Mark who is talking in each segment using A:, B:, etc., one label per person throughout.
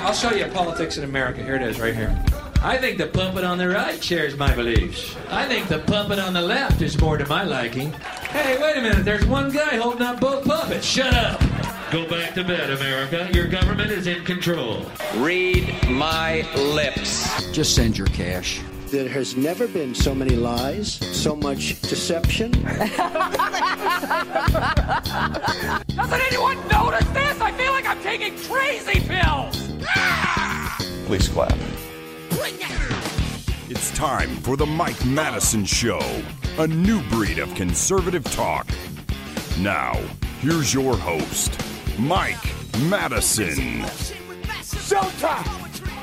A: I'll show you politics in America. Here it is, right here. I think the puppet on the right shares my beliefs. I think the puppet on the left is more to my liking. Hey, wait a minute. There's one guy holding up both puppets. Shut up. Go back to bed, America. Your government is in control.
B: Read my lips.
C: Just send your cash.
D: There has never been so many lies, so much deception.
E: Doesn't anyone notice this? I feel like I'm taking crazy pills.
F: Please clap.
G: It's time for the Mike Madison Show, a new breed of conservative talk. Now, here's your host, Mike Madison.
E: Showtime.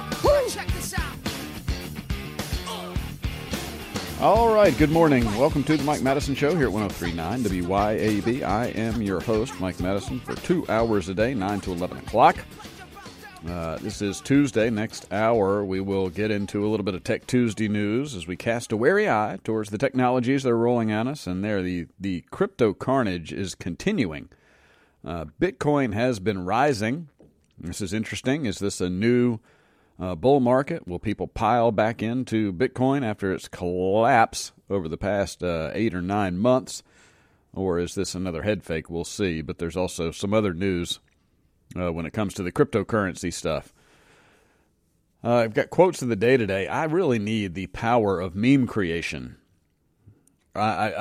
H: All right, good morning. Welcome to the Mike Madison Show here at 103.9 WYAB. I am your host, Mike Madison, for 2 hours a day, 9 to 11 o'clock. This is Tuesday. Next hour, we will get into a little bit of Tech Tuesday news as we cast a wary eye towards the technologies that are rolling on us, and there the crypto carnage is continuing. Bitcoin has been rising. This is interesting. Is this a new bull market? Will people pile back into Bitcoin after its collapse over the past 8 or 9 months? Or is this another head fake? We'll see. But there's also some other news when it comes to the cryptocurrency stuff. I've got quotes of the day today. I really need the power of meme creation. I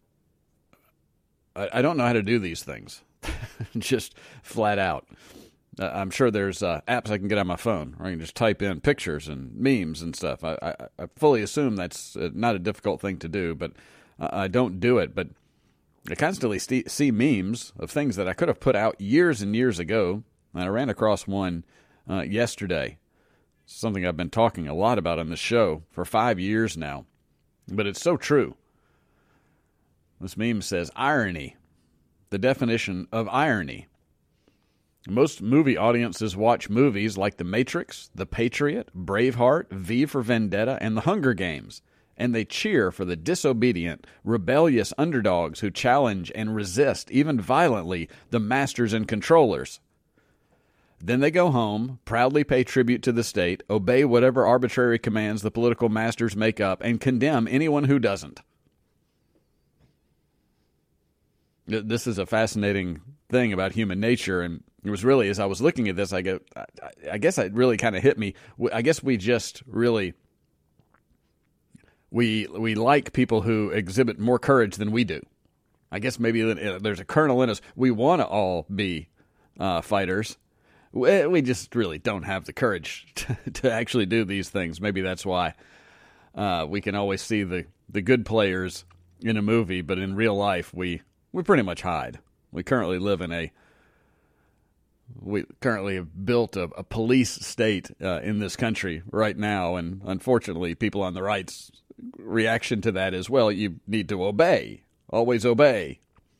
H: don't know how to do these things. Just flat out. I'm sure there's apps I can get on my phone, or I can just type in pictures and memes and stuff. I fully assume that's not a difficult thing to do, but I don't do it. But I constantly see memes of things that I could have put out years and years ago, and I ran across one yesterday, something I've been talking a lot about on the show for 5 years now, but it's so true. This meme says, irony, the definition of irony. Most movie audiences watch movies like The Matrix, The Patriot, Braveheart, V for Vendetta, and The Hunger Games, and they cheer for the disobedient, rebellious underdogs who challenge and resist, even violently, the masters and controllers. Then they go home, proudly pay tribute to the state, obey whatever arbitrary commands the political masters make up, and condemn anyone who doesn't. This is a fascinating thing about human nature, and it was really, as I was looking at this, I guess it really kind of hit me. I guess we just really, we like people who exhibit more courage than we do. I guess maybe there's a kernel in us. We want to all be fighters. We just really don't have the courage to actually do these things. Maybe that's why we can always see the good players in a movie, but in real life, we pretty much hide. We currently have built a police state in this country right now, and unfortunately, people on the right's reaction to that is, well, you need to obey. Always obey.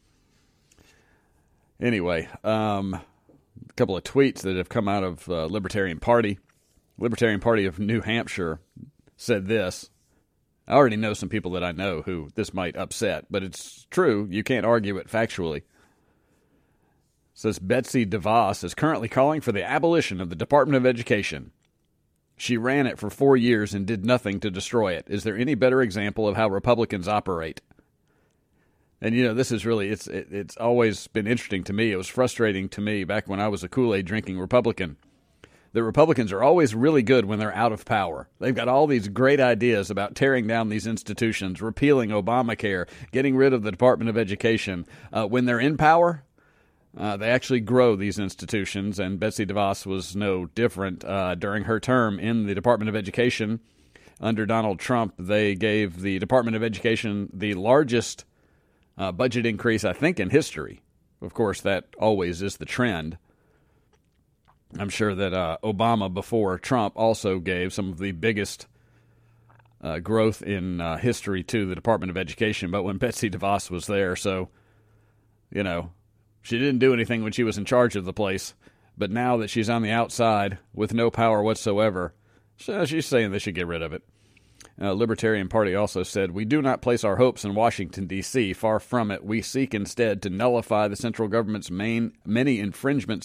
H: Anyway, a couple of tweets that have come out of Libertarian Party. Libertarian Party of New Hampshire said this. I already know some people that I know who this might upset, but it's true. You can't argue it factually. Says Betsy DeVos is currently calling for the abolition of the Department of Education. She ran it for 4 years and did nothing to destroy it. Is there any better example of how Republicans operate? And, you know, this is really, it's always been interesting to me. It was frustrating to me back when I was a Kool-Aid drinking Republican. The Republicans are always really good when they're out of power. They've got all these great ideas about tearing down these institutions, repealing Obamacare, getting rid of the Department of Education. When they're in power, they actually grow these institutions, and Betsy DeVos was no different. During her term in the Department of Education under Donald Trump, they gave the Department of Education the largest budget increase, I think, in history. Of course, that always is the trend. I'm sure that Obama, before Trump, also gave some of the biggest growth in history to the Department of Education. But when Betsy DeVos was there, so, you know, she didn't do anything when she was in charge of the place. But now that she's on the outside with no power whatsoever, she's saying they should get rid of it. Libertarian Party also said, "We do not place our hopes in Washington, D.C. Far from it. We seek instead to nullify the central government's many infringements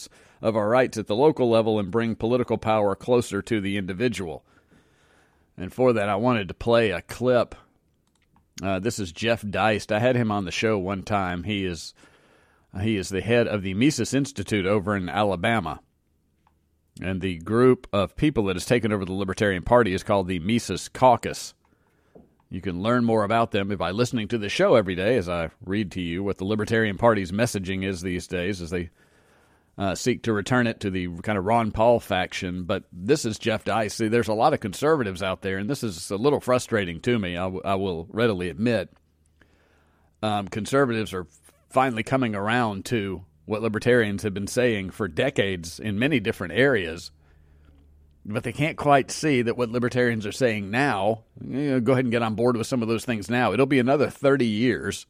H: of our rights at the local level and bring political power closer to the individual. And for that, I wanted to play a clip. This is Jeff Deist. I had him on the show one time. He is the head of the Mises Institute over in Alabama. And the group of people that has taken over the Libertarian Party is called the Mises Caucus. You can learn more about them by listening to the show every day as I read to you what the Libertarian Party's messaging is these days as they seek to return it to the kind of Ron Paul faction. But this is Jeff Deist. See, there's a lot of conservatives out there, and this is a little frustrating to me, I will readily admit. Conservatives are finally coming around to what libertarians have been saying for decades in many different areas, but they can't quite see that what libertarians are saying now, go ahead and get on board with some of those things now. It'll be another 30 years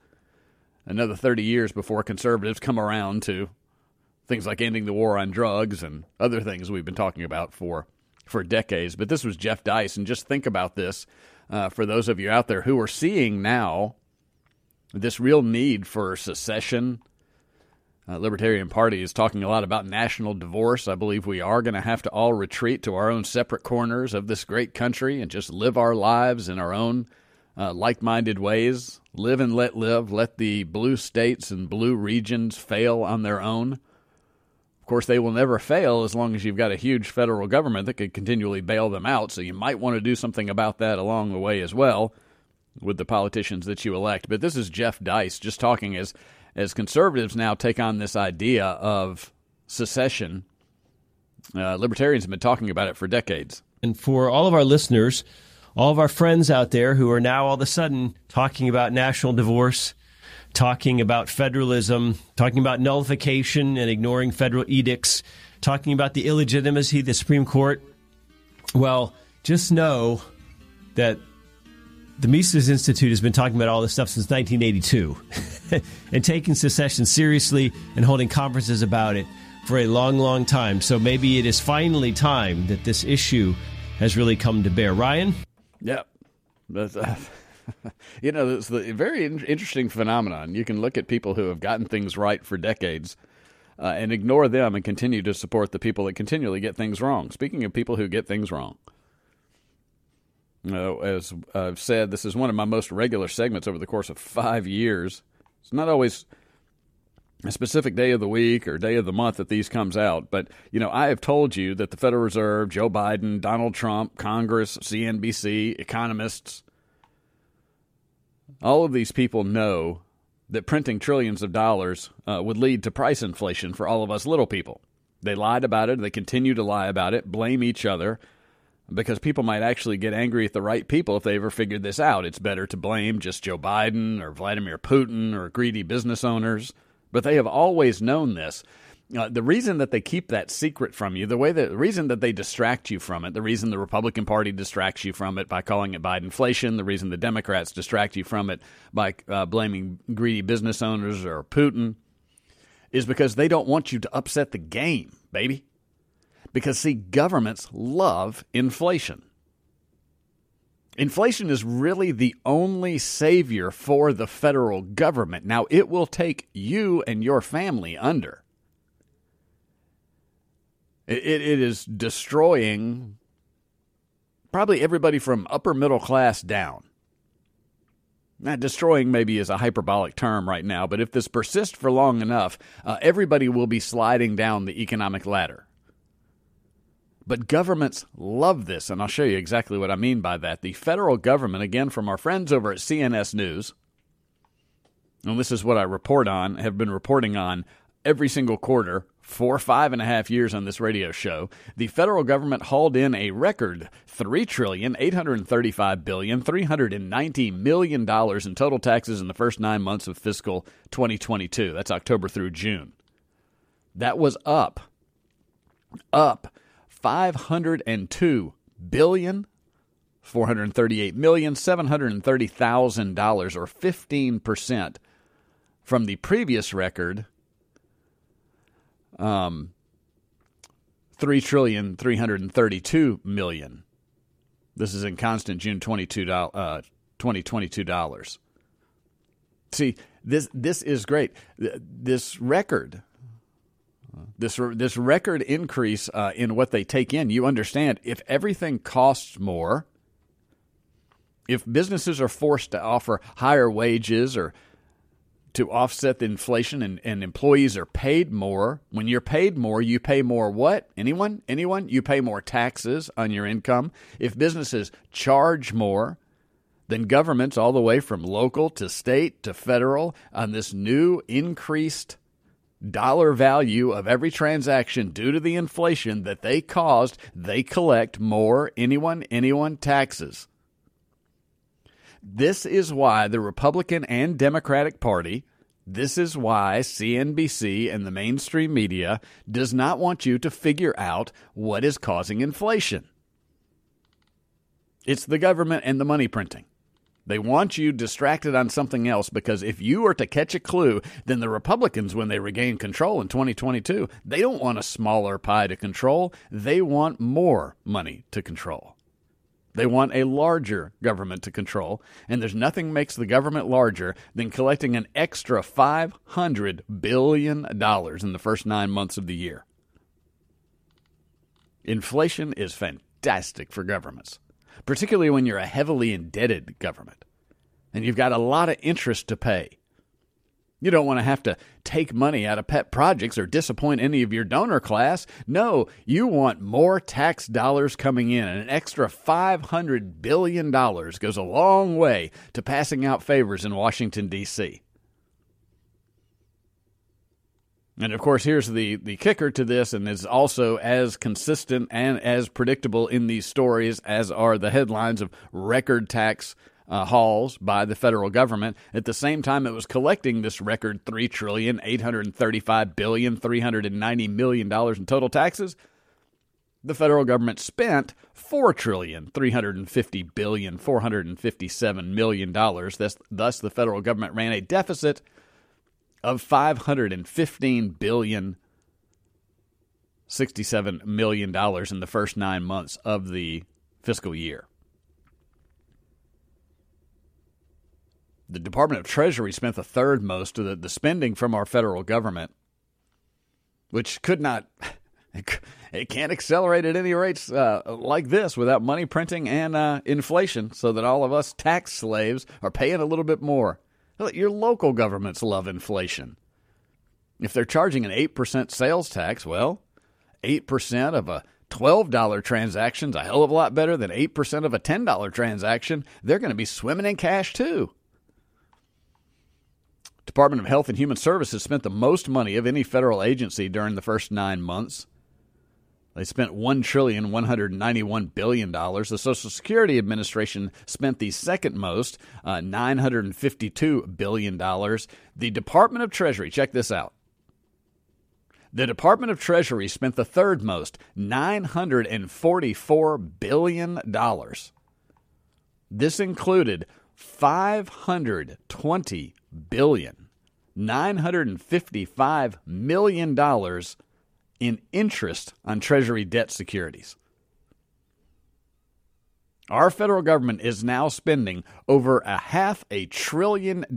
H: before conservatives come around to things like ending the war on drugs and other things we've been talking about for decades. But this was Jeff Deist, and just think about this for those of you out there who are seeing now this real need for secession. Libertarian Party is talking a lot about national divorce. I believe we are going to have to all retreat to our own separate corners of this great country and just live our lives in our own like-minded ways. Live and let live. Let the blue states and blue regions fail on their own. Of course, they will never fail as long as you've got a huge federal government that could continually bail them out, so you might want to do something about that along the way as well with the politicians that you elect. But this is Jeff Deist just talking as conservatives now take on this idea of secession. Libertarians have been talking about it for decades.
C: And for all of our listeners, all of our friends out there who are now all of a sudden talking about national divorce, talking about federalism, talking about nullification and ignoring federal edicts, talking about the illegitimacy of the Supreme Court, well, just know that the Mises Institute has been talking about all this stuff since 1982 and taking secession seriously and holding conferences about it for a long, long time. So maybe it is finally time that this issue has really come to bear. Ryan?
H: Yeah. That's, it's a very interesting phenomenon. You can look at people who have gotten things right for decades and ignore them and continue to support the people that continually get things wrong. Speaking of people who get things wrong, as I've said, this is one of my most regular segments over the course of 5 years. It's not always a specific day of the week or day of the month that these comes out, but, I have told you that the Federal Reserve, Joe Biden, Donald Trump, Congress, CNBC, economists, all of these people know that printing trillions of dollars would lead to price inflation for all of us little people. They lied about it. They continue to lie about it, blame each other, because people might actually get angry at the right people if they ever figured this out. It's better to blame just Joe Biden or Vladimir Putin or greedy business owners, but they have always known this. The reason that they keep that secret from you, the reason that they distract you from it, the reason the Republican Party distracts you from it by calling it Bidenflation, the reason the Democrats distract you from it by blaming greedy business owners or Putin, is because they don't want you to upset the game, baby. Because, see, governments love inflation. Inflation is really the only savior for the federal government. Now, it will take you and your family under. It is destroying probably everybody from upper middle class down. Now, destroying maybe is a hyperbolic term right now, but if this persists for long enough, everybody will be sliding down the economic ladder. But governments love this, and I'll show you exactly what I mean by that. The federal government, again, from our friends over at CNS News, and this is what I have been reporting on every single quarter for 5.5 years on this radio show, the federal government hauled in a record $3,835,390 million in total taxes in the first 9 months of fiscal 2022. That's October through June. That was up $502,438,730,000, or 15% from the previous record, $3,332,000,000. This is in constant June 2022 dollars. See, this is great. This record this record increase in what they take in. You understand, if everything costs more, if businesses are forced to offer higher wages or to offset the inflation and employees are paid more, when you're paid more, you pay more what? Anyone? You pay more taxes on your income. If businesses charge more, then governments all the way from local to state to federal on this new increased dollar value of every transaction due to the inflation that they caused, they collect more anyone taxes. This is why the Republican and Democratic Party, this is why CNBC and the mainstream media does not want you to figure out what is causing inflation. It's the government and the money printing. They want you distracted on something else because if you are to catch a clue, then the Republicans, when they regain control in 2022, they don't want a smaller pie to control. They want more money to control. They want a larger government to control, and there's nothing makes the government larger than collecting an extra $500 billion in the first 9 months of the year. Inflation is fantastic for governments, particularly when you're a heavily indebted government and you've got a lot of interest to pay. You don't want to have to take money out of pet projects or disappoint any of your donor class. No, you want more tax dollars coming in, and an extra $500 billion goes a long way to passing out favors in Washington, D.C. And, of course, here's the kicker to this, and is also as consistent and as predictable in these stories as are the headlines of record tax hauls by the federal government. At the same time it was collecting this record $3,835,390 million in total taxes, the federal government spent $4,350,457 million. Thus, the federal government ran a deficit of $515,067 million in the first 9 months of the fiscal year. The Department of Treasury spent the third most of the spending from our federal government, which could not, it can't accelerate at any rates like this without money printing and inflation, so that all of us tax slaves are paying a little bit more. Your local governments love inflation. If they're charging an 8% sales tax, well, 8% of a $12 transaction is a hell of a lot better than 8% of a $10 transaction. They're going to be swimming in cash too. Department of Health and Human Services spent the most money of any federal agency during the first 9 months. They spent $1,191 billion. The Social Security Administration spent the second most, $952 billion. The Department of Treasury, check this out. The Department of Treasury spent the third most, $944 billion. This included $520 billion, $955 million in interest on Treasury debt securities. Our federal government is now spending over $500 billion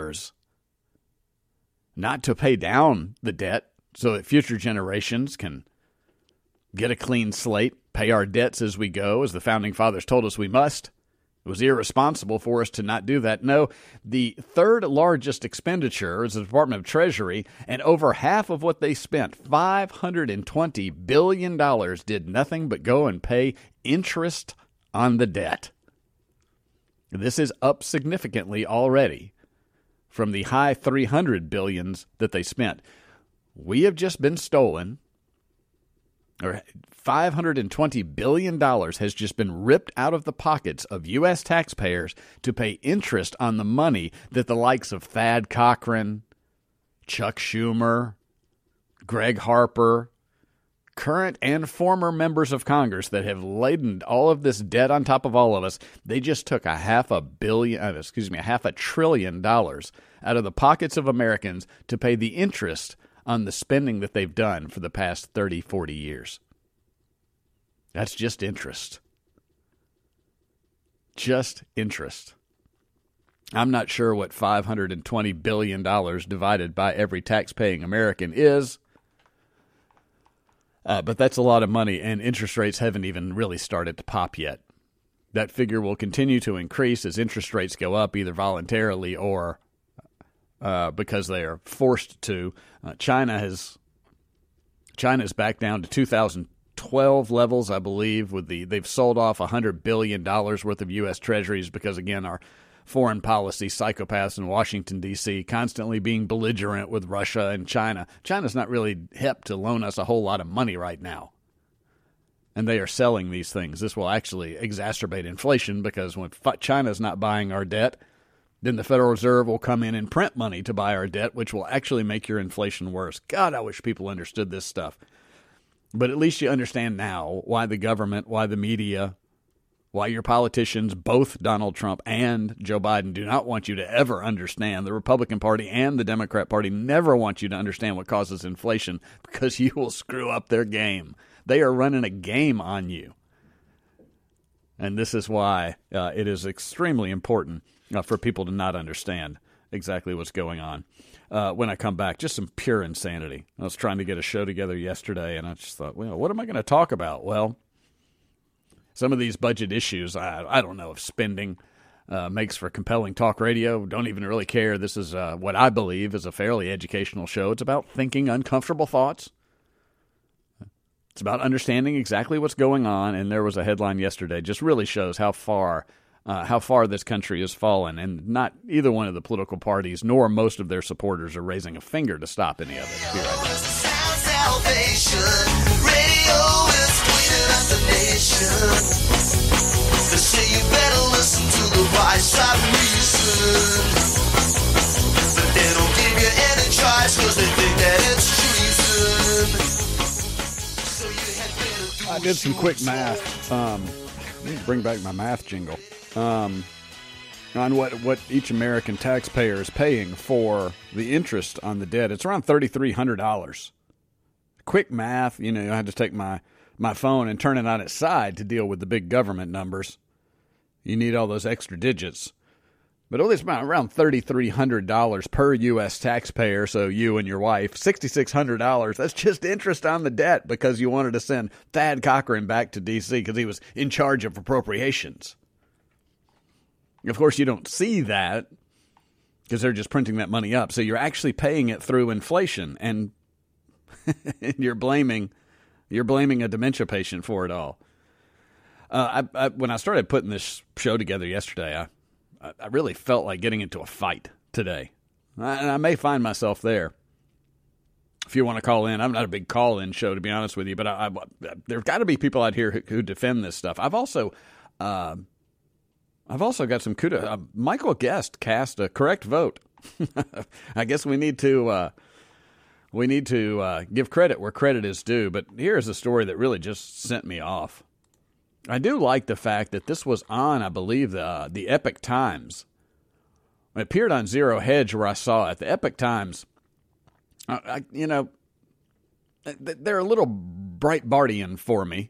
H: not to pay down the debt so that future generations can get a clean slate, pay our debts as we go, as the Founding Fathers told us we must. It was irresponsible for us to not do that. No, the third largest expenditure is the Department of Treasury, and over half of what they spent, $520 billion, did nothing but go and pay interest on the debt. This is up significantly already from the high $300 billions that they spent. We have just been stolen, or $520 billion has just been ripped out of the pockets of U.S. taxpayers to pay interest on the money that the likes of Thad Cochran, Chuck Schumer, Greg Harper, current and former members of Congress that have laden all of this debt on top of all of us, they just took $500 billion out of the pockets of Americans to pay the interest on the spending that they've done for the past 30, 40 years. That's just interest. Just interest. I'm not sure what $520 billion divided by every tax-paying American is, But that's a lot of money, and interest rates haven't even really started to pop yet. That figure will continue to increase as interest rates go up, either voluntarily or because they are forced to. China is back down to 2012 levels, I believe. They've sold off $100 billion worth of U.S. Treasuries because, again, our foreign policy psychopaths in Washington, D.C., constantly being belligerent with Russia and China. China's not really hip to loan us a whole lot of money right now. And they are selling these things. This will actually exacerbate inflation because when China's not buying our debt, then the Federal Reserve will come in and print money to buy our debt, which will actually make your inflation worse. God, I wish people understood this stuff. But at least you understand now why the government, why the media, why your politicians, both Donald Trump and Joe Biden, do not want you to ever understand. The Republican Party and the Democrat Party never want you to understand what causes inflation because you will screw up their game. They are running a game on you. And this is why it is extremely important for people to not understand exactly what's going on. When I come back, just some pure insanity. I was trying to get a show together yesterday, and I just thought, well, what am I going to talk about? Well, some of these budget issues, I don't know if spending makes for compelling talk radio. Don't even really care. This is what I believe is a fairly educational show. It's about thinking uncomfortable thoughts. It's about understanding exactly what's going on, and there was a headline yesterday just really shows how far this country has fallen, and not either one of the political parties nor most of their supporters are raising a finger to stop any of it. Be right back.
I: They say you better listen to the right side reason, but they don't give you any choice because they think that it's treason.
H: I did some quick math. I need to bring back my math jingle. On what each American taxpayer is paying for the interest on the debt. It's around $3,300. Quick math, I had to take my phone and turn it on its side to deal with the big government numbers. You need all those extra digits. But at least around $3,300 per U.S. taxpayer, so you and your wife, $6,600, that's just interest on the debt because you wanted to send Thad Cochran back to D.C. because he was in charge of appropriations. Of course, you don't see that because they're just printing that money up. So you're actually paying it through inflation, and you're blaming a dementia patient for it all. When I started putting this show together yesterday, I really felt like getting into a fight today. And I may find myself there. If you want to call in, I'm not a big call-in show, to be honest with you, but there's got to be people out here who defend this stuff. I've also got some kudos. Michael Guest cast a correct vote. I guess we need to give credit where credit is due. But here's a story that really just sent me off. I do like the fact that this was on, I believe, the Epoch Times. It appeared on Zero Hedge where I saw it. The Epoch Times, they're a little Breitbartian for me.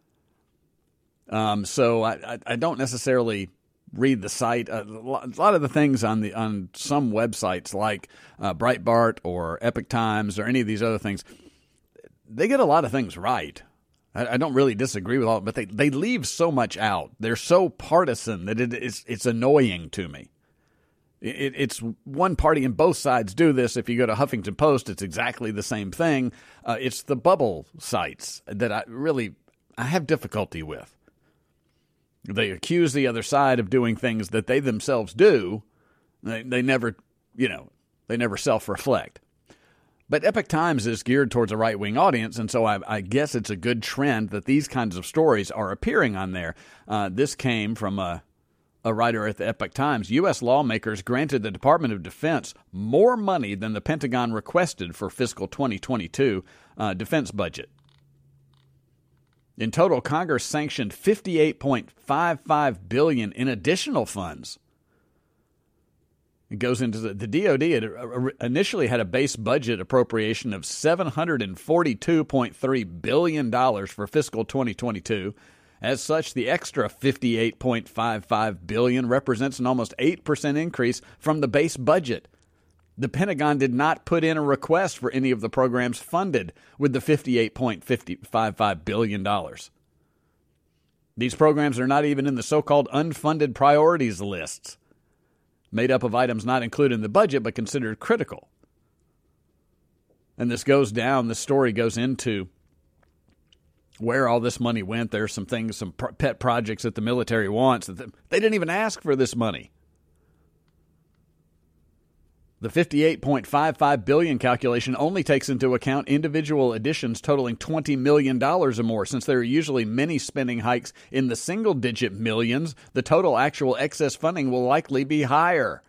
H: So I don't necessarily read the site. A lot of the things on some websites like Breitbart or Epoch Times or any of these other things, they get a lot of things right. I don't really disagree with all, but they leave so much out. They're so partisan that it's annoying to me. It's one party and both sides do this. If you go to Huffington Post, it's exactly the same thing. It's the bubble sites that I have difficulty with. They accuse the other side of doing things that they themselves do. They never self-reflect. But Epoch Times is geared towards a right-wing audience, and so I guess it's a good trend that these kinds of stories are appearing on there. This came from a writer at the Epoch Times. U.S. lawmakers granted the Department of Defense more money than the Pentagon requested for fiscal 2022 defense budget. In total, Congress sanctioned $58.55 billion in additional funds. It goes into the DOD initially had a base budget appropriation of $742.3 billion for fiscal 2022. As such, the extra $58.55 billion represents an almost 8% increase from the base budget. The Pentagon did not put in a request for any of the programs funded with the $58.55 billion. These programs are not even in the so-called unfunded priorities lists, made up of items not included in the budget but considered critical. And this story goes into where all this money went. There's some things, some pet projects that the military wants. They didn't even ask for this money. The $58.55 billion calculation only takes into account individual additions totaling $20 million or more. Since there are usually many spending hikes in the single-digit millions, the total actual excess funding will likely be higher.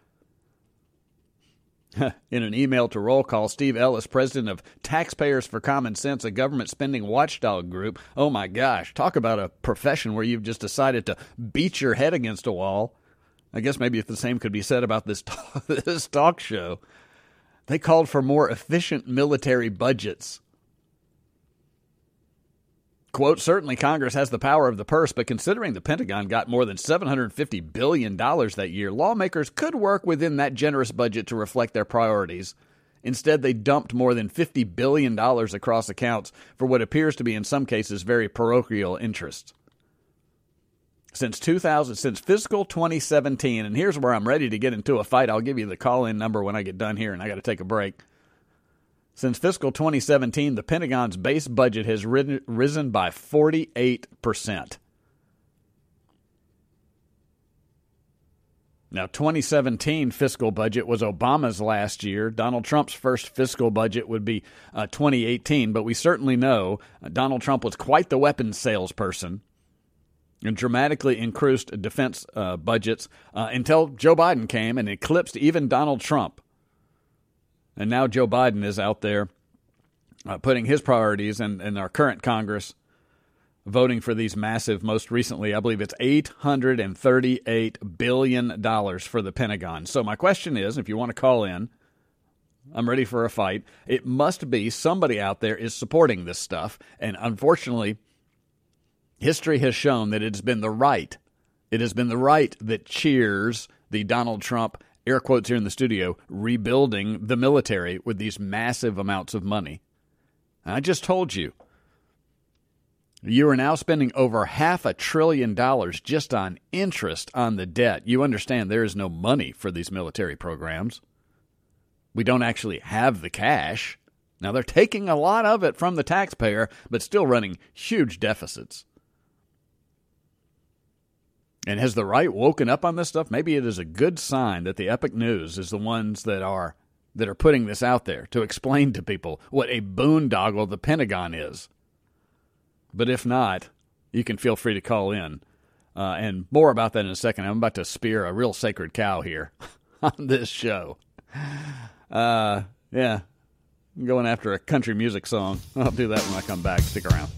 H: In an email to Roll Call, Steve Ellis, president of Taxpayers for Common Sense, a government spending watchdog group. Oh my gosh, talk about a profession where you've just decided to beat your head against a wall. I guess maybe if the same could be said about this talk show. They called for more efficient military budgets. Quote, certainly Congress has the power of the purse, but considering the Pentagon got more than $750 billion that year, lawmakers could work within that generous budget to reflect their priorities. Instead, they dumped more than $50 billion across accounts for what appears to be, in some cases, very parochial interests. Since fiscal 2017, and here's where I'm ready to get into a fight. I'll give you the call-in number when I get done here, and I got to take a break. Since fiscal 2017, the Pentagon's base budget has risen by 48%. Now, 2017 fiscal budget was Obama's last year. Donald Trump's first fiscal budget would be 2018, but we certainly know Donald Trump was quite the weapons salesperson and dramatically increased defense budgets until Joe Biden came and eclipsed even Donald Trump. And now Joe Biden is out there putting his priorities and our current Congress voting for these massive, most recently, I believe it's $838 billion for the Pentagon. So my question is, if you want to call in, I'm ready for a fight. It must be somebody out there is supporting this stuff. And unfortunately, history has shown that it has been the right. It has been the right that cheers the Donald Trump, air quotes here in the studio, rebuilding the military with these massive amounts of money. I just told you, you are now spending over $500 billion just on interest on the debt. You understand there is no money for these military programs. We don't actually have the cash. Now, they're taking a lot of it from the taxpayer, but still running huge deficits. And has the right woken up on this stuff? Maybe it is a good sign that the Epic News is the ones that are putting this out there to explain to people what a boondoggle the Pentagon is. But if not, you can feel free to call in. And more about that in a second. I'm about to spear a real sacred cow here on this show. Yeah, I'm going after a country music song. I'll do that when I come back. Stick around.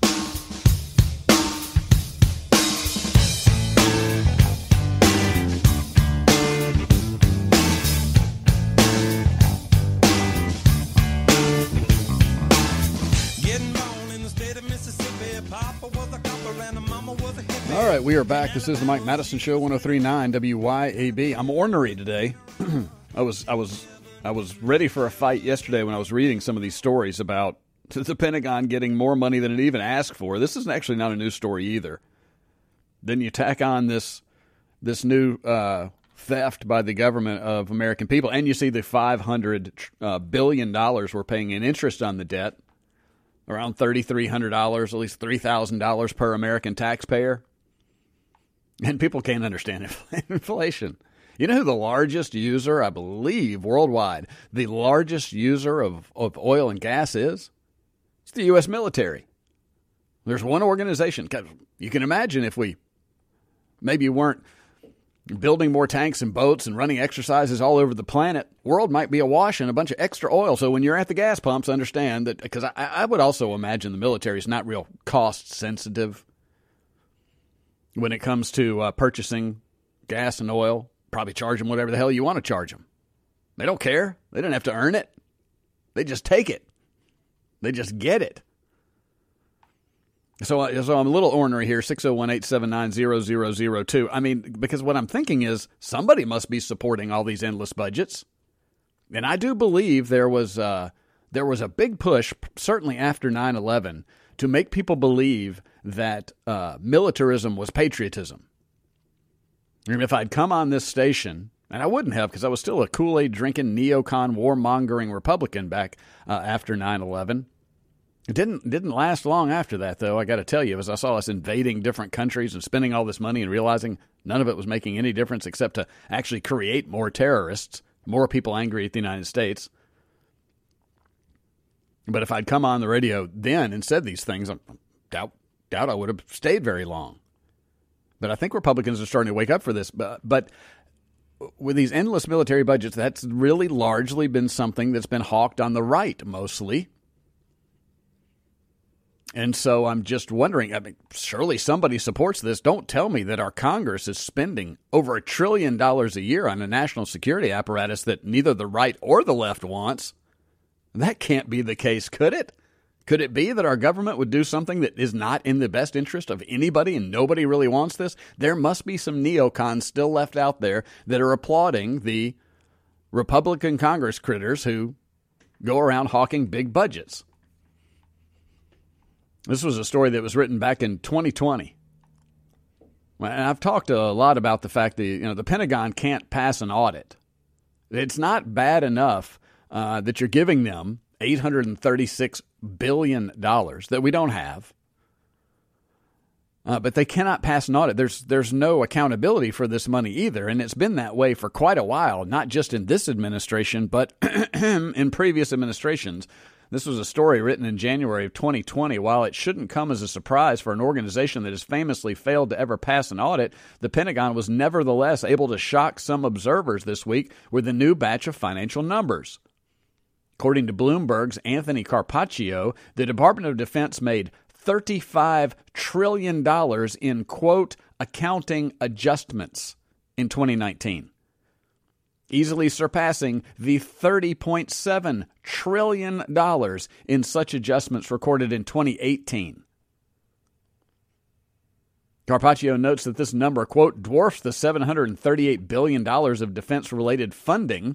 H: All right, we are back. This is the Mike Madison Show, 103.9 WYAB. I'm ornery today. I was ready for a fight yesterday when I was reading some of these stories about the Pentagon getting more money than it even asked for. This is actually not a news story either. Then you tack on this new theft by the government of American people, and you see the $500 billion we're paying in interest on the debt, around $3,300, at least $3,000 per American taxpayer. And people can't understand inflation. You know who the largest user, I believe, worldwide, the largest user of oil and gas is? It's the U.S. military. There's one organization. You can imagine if we maybe weren't building more tanks and boats and running exercises all over the planet, world might be awash in a bunch of extra oil. So when you're at the gas pumps, understand that, because I would also imagine the military is not real cost sensitive when it comes to purchasing gas and oil. Probably charge them whatever the hell you want to charge them. They don't care. They don't have to earn it. They just take it. They just get it. So I'm a little ornery here, 601-879-0002. I mean, because what I'm thinking is somebody must be supporting all these endless budgets. And I do believe there was a big push, certainly after 9/11, to make people believe that militarism was patriotism. And if I'd come on this station, and I wouldn't have because I was still a Kool-Aid drinking, neocon, warmongering Republican back after 9/11. It didn't last long after that, though, I got to tell you, as I saw us invading different countries and spending all this money and realizing none of it was making any difference except to actually create more terrorists, more people angry at the United States. But if I'd come on the radio then and said these things, I doubt I would have stayed very long. But I think Republicans are starting to wake up for this. But with these endless military budgets, that's really largely been something that's been hawked on the right mostly. And so I'm just wondering, I mean, surely somebody supports this. Don't tell me that our Congress is spending over $1 trillion a year on a national security apparatus that neither the right or the left wants. That can't be the case, could it? Could it be that our government would do something that is not in the best interest of anybody and nobody really wants this? There must be some neocons still left out there that are applauding the Republican Congress critters who go around hawking big budgets. This was a story that was written back in 2020. And I've talked a lot about the fact that the Pentagon can't pass an audit. It's not bad enough that you're giving them $836 billion that we don't have, but they cannot pass an audit. There's no accountability for this money either, and it's been that way for quite a while, not just in this administration, but in previous administrations. This was a story written in January of 2020. While it shouldn't come as a surprise for an organization that has famously failed to ever pass an audit, the Pentagon was nevertheless able to shock some observers this week with a new batch of financial numbers. According to Bloomberg's Anthony Carpaccio, the Department of Defense made $35 trillion in, quote, accounting adjustments in 2019. Easily surpassing the $30.7 trillion in such adjustments recorded in 2018. Carpaccio notes that this number, quote, dwarfs the $738 billion of defense-related funding.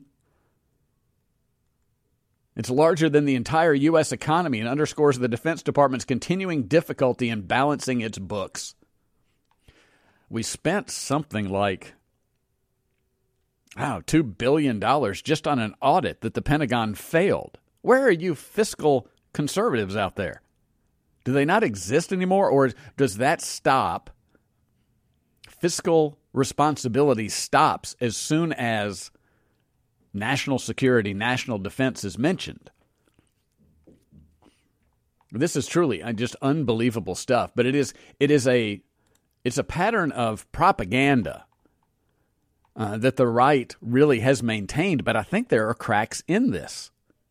H: It's larger than the entire U.S. economy and underscores the Defense Department's continuing difficulty in balancing its books. We spent something like $2 billion just on an audit that the Pentagon failed. Where are you fiscal conservatives out there? Do they not exist anymore, or does that stop? Fiscal responsibility stops as soon as national security, national defense is mentioned. This is truly just unbelievable stuff, but it's a pattern of propaganda that the right really has maintained, but I think there are cracks in this.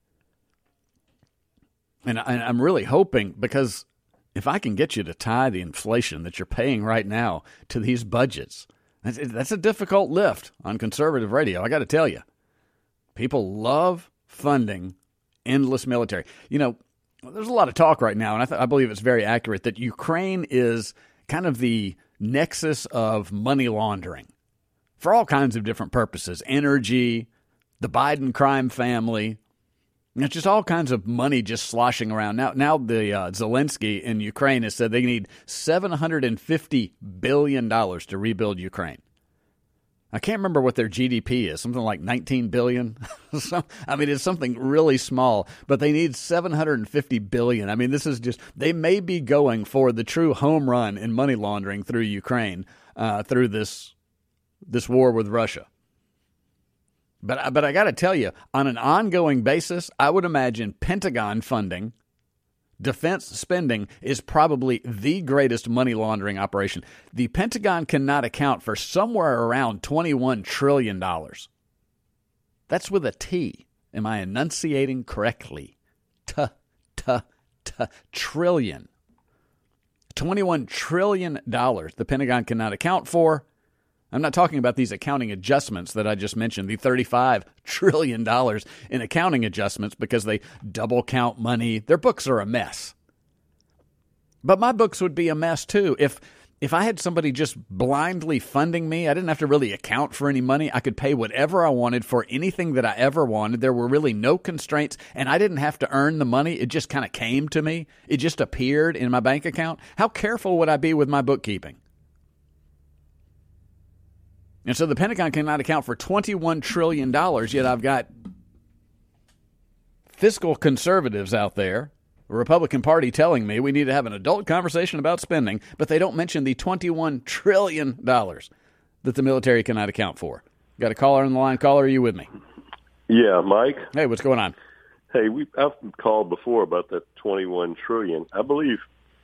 H: And I'm really hoping, because if I can get you to tie the inflation that you're paying right now to these budgets, that's a difficult lift on conservative radio, I got to tell you. People love funding endless military. There's a lot of talk right now, and I believe it's very accurate, that Ukraine is kind of the nexus of money laundering for all kinds of different purposes. Energy, the Biden crime family. It's just all kinds of money just sloshing around. Now the Zelensky in Ukraine has said they need $750 billion to rebuild Ukraine. I can't remember what their GDP is, something like $19 billion. It's something really small, but they need $750 billion. This is just, they may be going for the true home run in money laundering through Ukraine, through this war with Russia. But I got to tell you, on an ongoing basis, I would imagine Pentagon funding, defense spending, is probably the greatest money laundering operation. The Pentagon cannot account for somewhere around $21 trillion. That's with a T. Am I enunciating correctly? Trillion. $21 trillion the Pentagon cannot account for. I'm not talking about these accounting adjustments that I just mentioned, the $35 trillion in accounting adjustments because they double count money. Their books are a mess. But my books would be a mess too if if I had somebody just blindly funding me, I didn't have to really account for any money. I could pay whatever I wanted for anything that I ever wanted. There were really no constraints, and I didn't have to earn the money. It just kind of came to me. It just appeared in my bank account. How careful would I be with my bookkeeping? And so the Pentagon cannot account for $21 trillion, yet I've got fiscal conservatives out there, the Republican Party, telling me we need to have an adult conversation about spending, but they don't mention the $21 trillion that the military cannot account for. Got a caller on the line. Caller, are you with me?
J: Yeah, Mike.
H: Hey, what's going on?
J: Hey, I've called before about that $21 trillion. I believe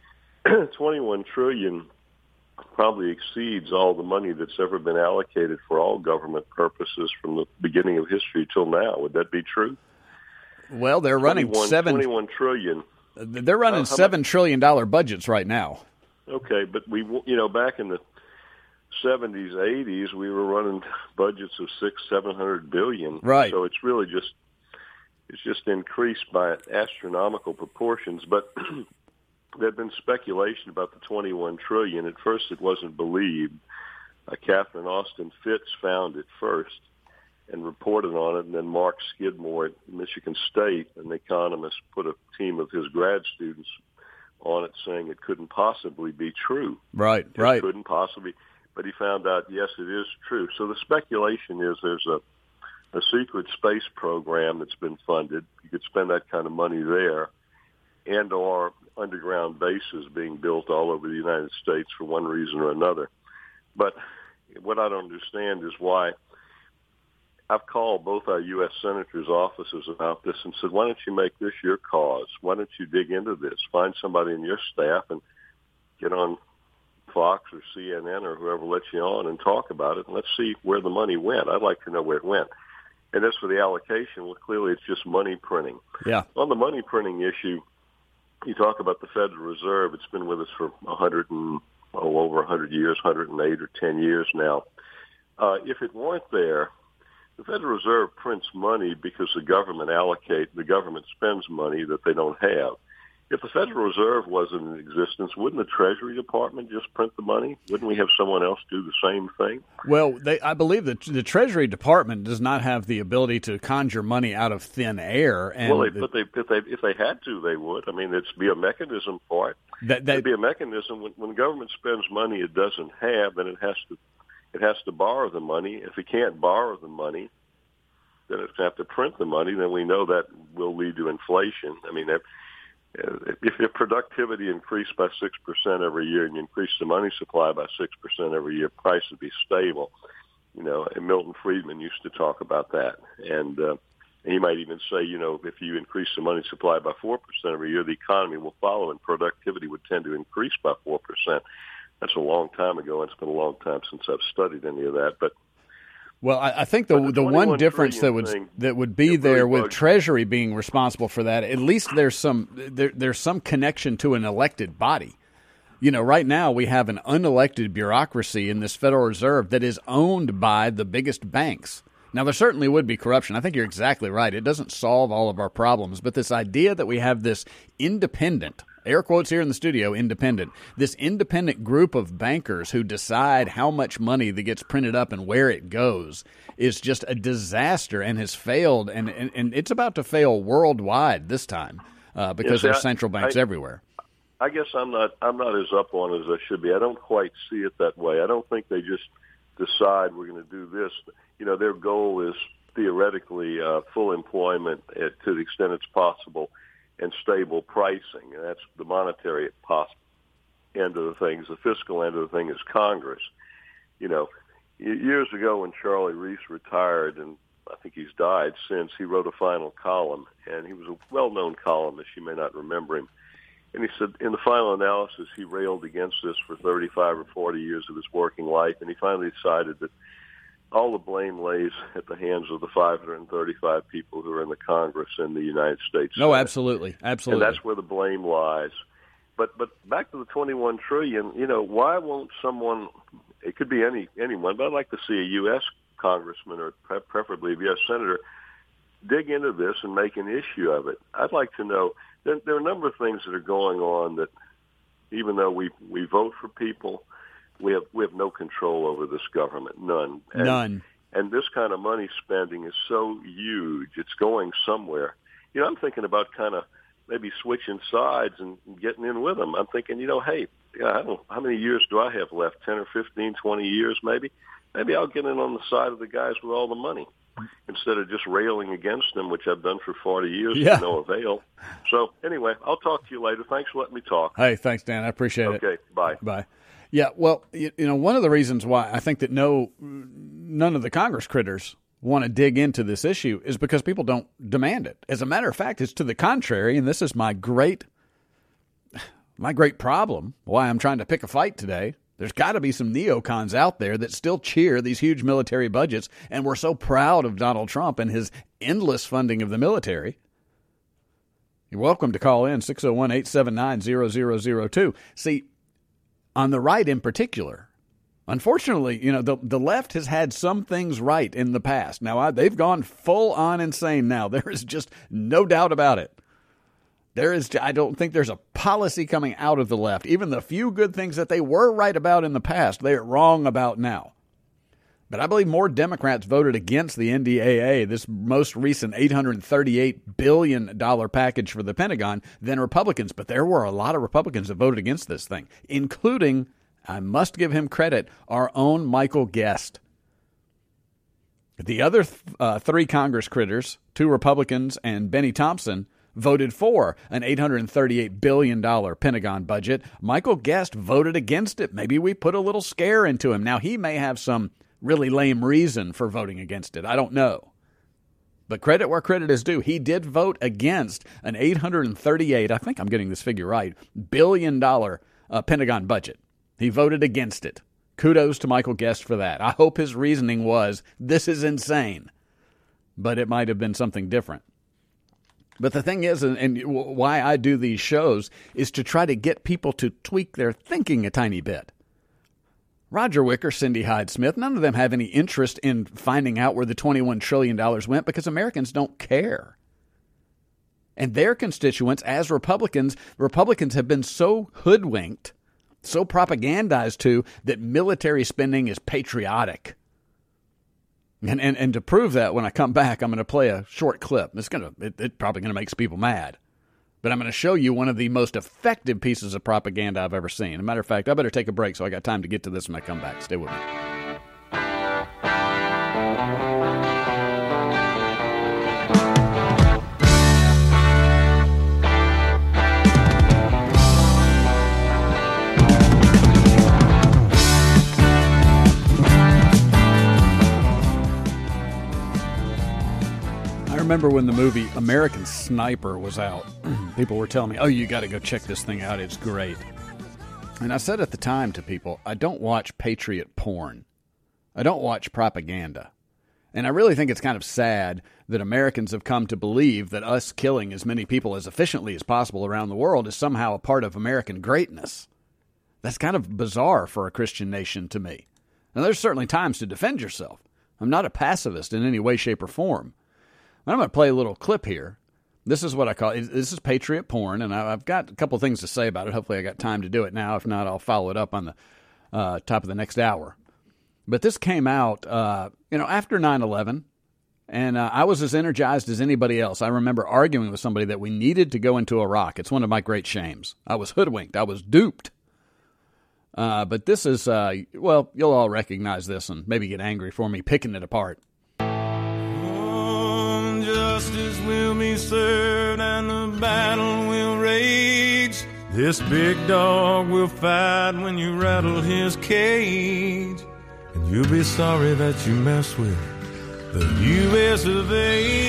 J: $21 trillion probably exceeds all the money that's ever been allocated for all government purposes from the beginning of history till now. Would that be true?
H: Well, they're running
J: $21 trillion.
H: They're running $7 trillion budgets right now.
J: Okay, but back in the 70s, 80s, we were running budgets of $600-700 billion.
H: Right.
J: So it's really just increased by astronomical proportions. But there had been speculation about the $21 trillion. At first, it wasn't believed. Catherine Austin Fitts found it first and reported on it, and then Mark Skidmore at Michigan State, an economist, put a team of his grad students on it saying it couldn't possibly be true.
H: Right.
J: It couldn't possibly, but he found out, yes, it is true. So the speculation is there's a secret space program that's been funded. You could spend that kind of money there, and or underground bases being built all over the United States for one reason or another. But what I don't understand is why. I've called both our U.S. senators' offices about this and said, why don't you make this your cause? Why don't you dig into this? Find somebody in your staff and get on Fox or CNN or whoever lets you on and talk about it, and let's see where the money went. I'd like to know where it went. And as for the allocation, well, clearly it's just money printing.
H: Yeah.
J: On the money printing issue, you talk about the Federal Reserve. It's been with us for over 100 years, 108 or 10 years now. If it weren't there, the Federal Reserve prints money because the government spends money that they don't have. If the Federal Reserve wasn't in existence, wouldn't the Treasury Department just print the money? Wouldn't we have someone else do the same thing?
H: Well, I believe that the Treasury Department does not have the ability to conjure money out of thin air. And
J: if they had to, they would. I mean, there'd be a mechanism for it. There'd be a mechanism when government spends money it doesn't have, then it has to borrow the money. If it can't borrow the money, then it's going to have to print the money. Then we know that will lead to inflation. I mean, if your productivity increased by 6% every year and you increase the money supply by 6% every year, price would be stable. And Milton Friedman used to talk about that. And he might even say, if you increase the money supply by 4% every year, the economy will follow and productivity would tend to increase by 4%. That's a long time ago, and it's been a long time since I've studied any of that. But
H: well, I think the one difference that would be there with Treasury being responsible for that, at least there's some connection to an elected body. Right now we have an unelected bureaucracy in this Federal Reserve that is owned by the biggest banks. Now, there certainly would be corruption. I think you're exactly right. It doesn't solve all of our problems, but this idea that we have this independent, air quotes here in the studio, independent, this independent group of bankers who decide how much money that gets printed up and where it goes is just a disaster and has failed, and it's about to fail worldwide this time because there's central banks everywhere.
J: I guess I'm not as up on it as I should be. I don't quite see it that way. I don't think they just decide we're going to do this. Their goal is theoretically full employment to the extent it's possible and stable pricing. And that's the monetary end of the things. The fiscal end of the thing is Congress. Years ago when Charlie Reese retired, and I think he's died since, he wrote a final column, and he was a well-known columnist. You may not remember him. And he said, in the final analysis, he railed against this for 35 or 40 years of his working life, and he finally decided that all the blame lays at the hands of the 535 people who are in the Congress in the United States.
H: No, absolutely.
J: And that's where the blame lies. But back to the $21 trillion, why won't someone, it could be anyone, but I'd like to see a U.S. congressman or preferably a U.S. senator dig into this and make an issue of it. I'd like to know, there are a number of things that are going on that even though we vote for people we have no control over this government, none.
H: None.
J: And this kind of money spending is so huge; it's going somewhere. I'm thinking about kind of maybe switching sides and getting in with them. I'm thinking, hey, I don't know, how many years do I have left? 10 or 15, 20 years, maybe. Maybe I'll get in on the side of the guys with all the money instead of just railing against them, which I've done for 40 years to no avail. So anyway, I'll talk to you later. Thanks for letting me talk.
H: Hey, thanks, Dan. I appreciate it.
J: Okay, bye.
H: Bye. Yeah, well, one of the reasons why I think that none of the Congress critters want to dig into this issue is because people don't demand it. As a matter of fact, it's to the contrary, and this is my great problem, why I'm trying to pick a fight today. There's got to be some neocons out there that still cheer these huge military budgets, and we're so proud of Donald Trump and his endless funding of the military. You're welcome to call in, 601-879-0002. See, on the right in particular, unfortunately, the left has had some things right in the past. Now, they've gone full on insane now. There is just no doubt about it. I don't think there's a policy coming out of the left. Even the few good things that they were right about in the past, they are wrong about now. But I believe more Democrats voted against the NDAA, this most recent $838 billion package for the Pentagon, than Republicans. But there were a lot of Republicans that voted against this thing, including, I must give him credit, our own Michael Guest. The other three Congress critters, 2 Republicans and Benny Thompson, voted for an $838 billion Pentagon budget. Michael Guest voted against it. Maybe we put a little scare into him. Now, he may have some really lame reason for voting against it. I don't know. But credit where credit is due. He did vote against an $838, I think I'm getting this figure right, billion Pentagon budget. He voted against it. Kudos to Michael Guest for that. I hope his reasoning was, this is insane. But it might have been something different. But the thing is, and why I do these shows, is to try to get people to tweak their thinking a tiny bit. Roger Wicker, Cindy Hyde-Smith, none of them have any interest in finding out where the $21 trillion went because Americans don't care. And their constituents, as Republicans have been so hoodwinked, so propagandized to, that military spending is patriotic. And to prove that, when I come back, I'm going to play a short clip. It's probably going to make people mad. But I'm going to show you one of the most effective pieces of propaganda I've ever seen. As a matter of fact, I better take a break so I got time to get to this when I come back. Stay with me. I remember when the movie American Sniper was out, people were telling me, oh, you got to go check this thing out. It's great. And I said at the time to people, I don't watch patriot porn. I don't watch propaganda. And I really think it's kind of sad that Americans have come to believe that us killing as many people as efficiently as possible around the world is somehow a part of American greatness. That's kind of bizarre for a Christian nation to me. Now, there's certainly times to defend yourself. I'm not a pacifist in any way, shape, or form. I'm going to play a little clip here. This is what I call it. This is patriot porn, and I've got a couple of things to say about it. Hopefully I got time to do it now. If not, I'll follow it up on the top of the next hour. But this came out, after 9/11, and I was as energized as anybody else. I remember arguing with somebody that we needed to go into Iraq. It's one of my great shames. I was hoodwinked. I was duped. But this is, you'll all recognize this and maybe get angry for me picking it apart.
K: Justice will be served and the battle will rage. This big dog will fight when you rattle his cage. And you'll be sorry that you messed with the U.S. of A.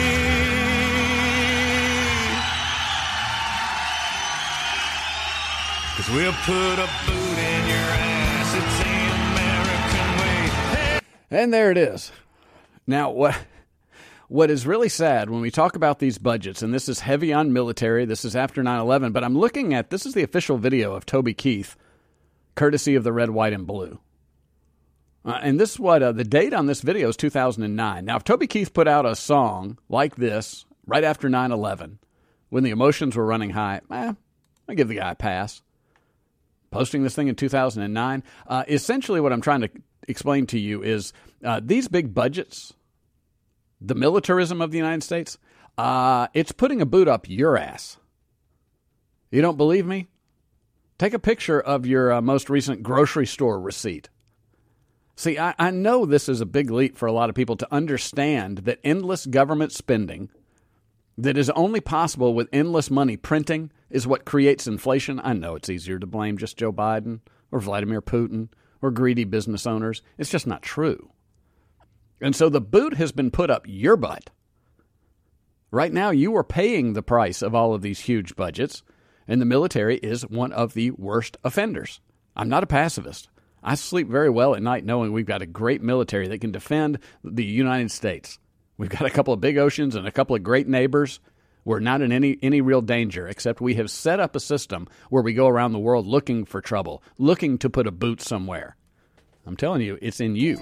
K: 'Cause we'll put a boot in your ass. It's the American way. Hey.
H: And there it is. Now, what is really sad when we talk about these budgets, and this is heavy on military, this is after 9/11, but I'm looking at, this is the official video of Toby Keith, courtesy of the Red, White, and Blue. And this is what, the date on this video is 2009. Now, if Toby Keith put out a song like this right after 9/11, when the emotions were running high, I give the guy a pass. posting this thing in 2009. Essentially what I'm trying to explain to you is these big budgets, the militarism of the United States, it's putting a boot up your ass. You don't believe me? Take a picture of your most recent grocery store receipt. See, I know this is a big leap for a lot of people to understand that endless government spending that is only possible with endless money printing is what creates inflation. I know it's easier to blame just Joe Biden or Vladimir Putin or greedy business owners. It's just not true. And so the boot has been put up your butt. Right now, you are paying the price of all of these huge budgets, and the military is one of the worst offenders. I'm not a pacifist. I sleep very well at night knowing we've got a great military that can defend the United States. We've got a couple of big oceans and a couple of great neighbors. We're not in any real danger, except we have set up a system where we go around the world looking for trouble, looking to put a boot somewhere. I'm telling you, it's in you.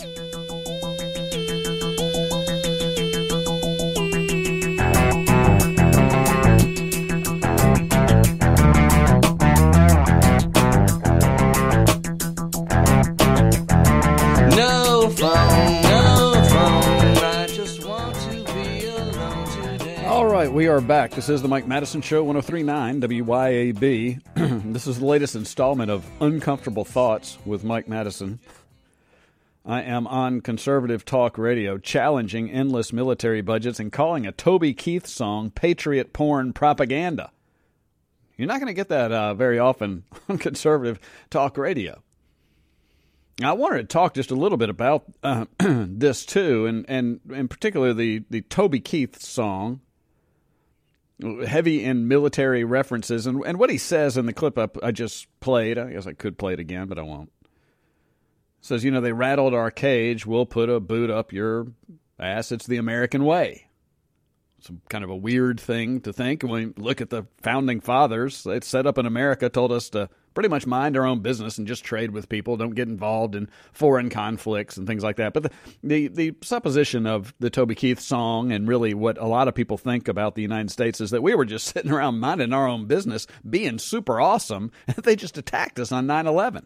H: We are back. This is the Mike Madison Show, 103.9 WYAB. This is the latest installment of Uncomfortable Thoughts with Mike Madison. I am on Conservative Talk Radio challenging endless military budgets and calling a Toby Keith song patriot porn propaganda. You're not going to get that very often on Conservative Talk Radio. Now, I wanted to talk just a little bit about this, too, and in particular the Toby Keith song. Heavy in military references, and what he says in the clip I just played, I guess I could play it again, but I won't. Says, they rattled our cage, we'll put a boot up your ass, it's the American way. It's kind of a weird thing to think. When you look at the founding fathers, they set up in America, told us to pretty much mind our own business and just trade with people, don't get involved in foreign conflicts and things like that. But the supposition of the Toby Keith song and really what a lot of people think about the United States is that we were just sitting around minding our own business, being super awesome, and they just attacked us on 9/11.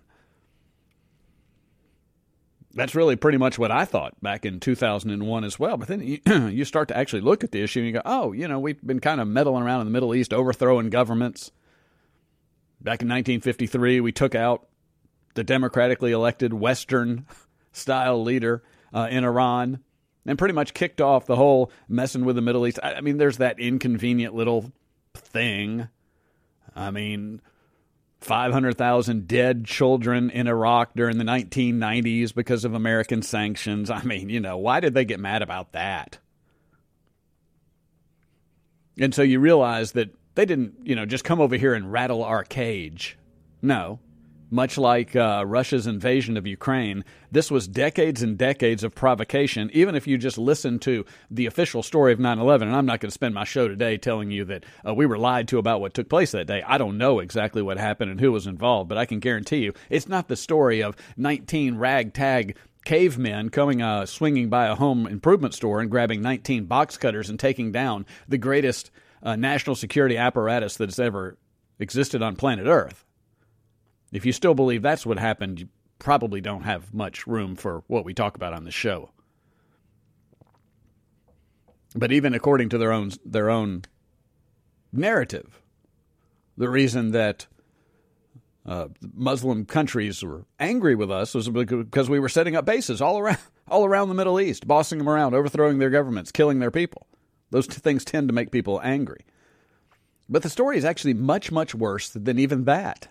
H: That's really pretty much what I thought back in 2001 as well. But then you start to actually look at the issue and you go, oh, we've been kind of meddling around in the Middle East, overthrowing governments. Back in 1953, we took out the democratically elected Western-style leader in Iran and pretty much kicked off the whole messing with the Middle East. I mean, there's that inconvenient little thing. 500,000 dead children in Iraq during the 1990s because of American sanctions. Why did they get mad about that? And so you realize that they didn't, just come over here and rattle our cage. No. Much like Russia's invasion of Ukraine, this was decades and decades of provocation, even if you just listen to the official story of 9/11. And I'm not going to spend my show today telling you that we were lied to about what took place that day. I don't know exactly what happened and who was involved, but I can guarantee you it's not the story of 19 ragtag cavemen coming swinging by a home improvement store and grabbing 19 box cutters and taking down the greatest national security apparatus that's ever existed on planet Earth. If you still believe that's what happened, you probably don't have much room for what we talk about on the show. But even according to their own narrative, the reason that Muslim countries were angry with us was because we were setting up bases all around the Middle East, bossing them around, overthrowing their governments, killing their people. Those things tend to make people angry. But the story is actually much, much worse than even that.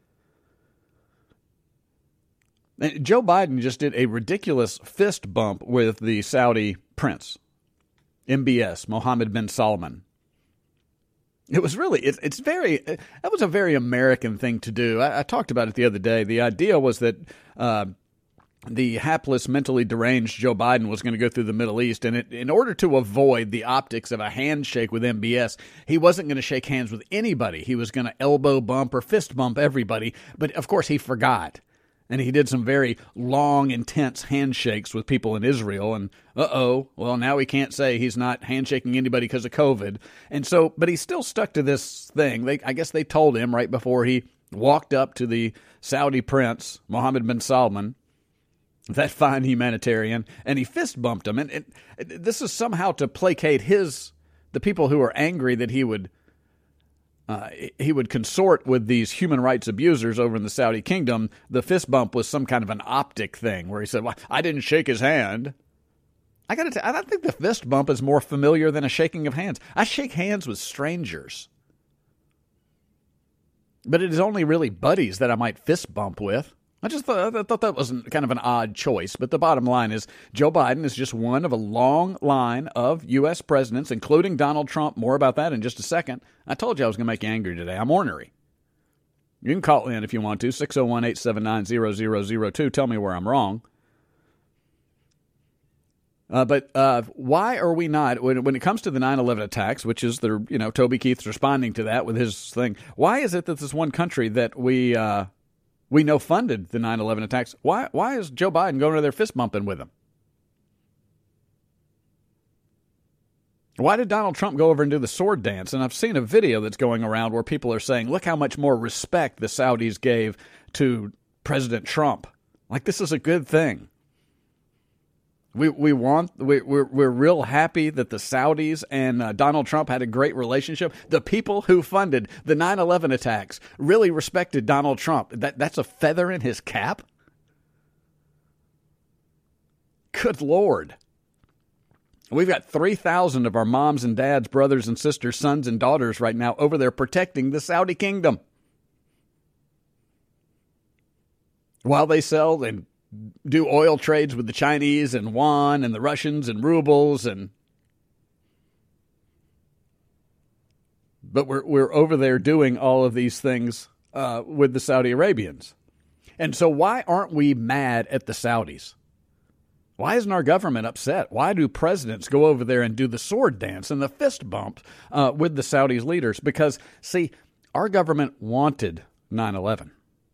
H: And Joe Biden just did a ridiculous fist bump with the Saudi prince, MBS, Mohammed bin Salman. It was really, that was a very American thing to do. I talked about it the other day. The idea was that the hapless, mentally deranged Joe Biden was going to go through the Middle East, and in order to avoid the optics of a handshake with MBS, he wasn't going to shake hands with anybody. He was going to elbow bump or fist bump everybody, but of course he forgot. And he did some very long, intense handshakes with people in Israel. And, well, now he can't say he's not handshaking anybody because of COVID. And so, but he still stuck to this thing. I guess they told him right before he walked up to the Saudi prince, Mohammed bin Salman, that fine humanitarian, and he fist bumped him. And this is somehow to placate the people who are angry that he would consort with these human rights abusers over in the Saudi kingdom. The fist bump was some kind of an optic thing where he said, well, I didn't shake his hand. I got to tell you, I think the fist bump is more familiar than a shaking of hands. I shake hands with strangers. But it is only really buddies that I might fist bump with. I thought that was kind of an odd choice. But the bottom line is Joe Biden is just one of a long line of U.S. presidents, including Donald Trump. More about that in just a second. I told you I was going to make you angry today. I'm ornery. You can call in if you want to, 601-879-0002. Tell me where I'm wrong. But why are we not, when it comes to the 9/11 attacks, which is Toby Keith's responding to that with his thing, why is it that this one country that we know funded the 9/11 attacks, why is Joe Biden going to their fist bumping with them? Why did Donald Trump go over and do the sword dance? And I've seen a video that's going around where people are saying, look how much more respect the Saudis gave to President Trump. Like, this is a good thing. We're real happy that the Saudis and Donald Trump had a great relationship. The people who funded the 9/11 attacks really respected Donald Trump. That's a feather in his cap? Good Lord. We've got 3,000 of our moms and dads, brothers and sisters, sons and daughters right now over there protecting the Saudi kingdom. While they sell and do oil trades with the Chinese and yuan and the Russians and rubles but we're over there doing all of these things with the Saudi Arabians. And so why aren't we mad at the Saudis? Why isn't our government upset? Why do presidents go over there and do the sword dance and the fist bump with the Saudis leaders? Because, see, our government wanted 9/11.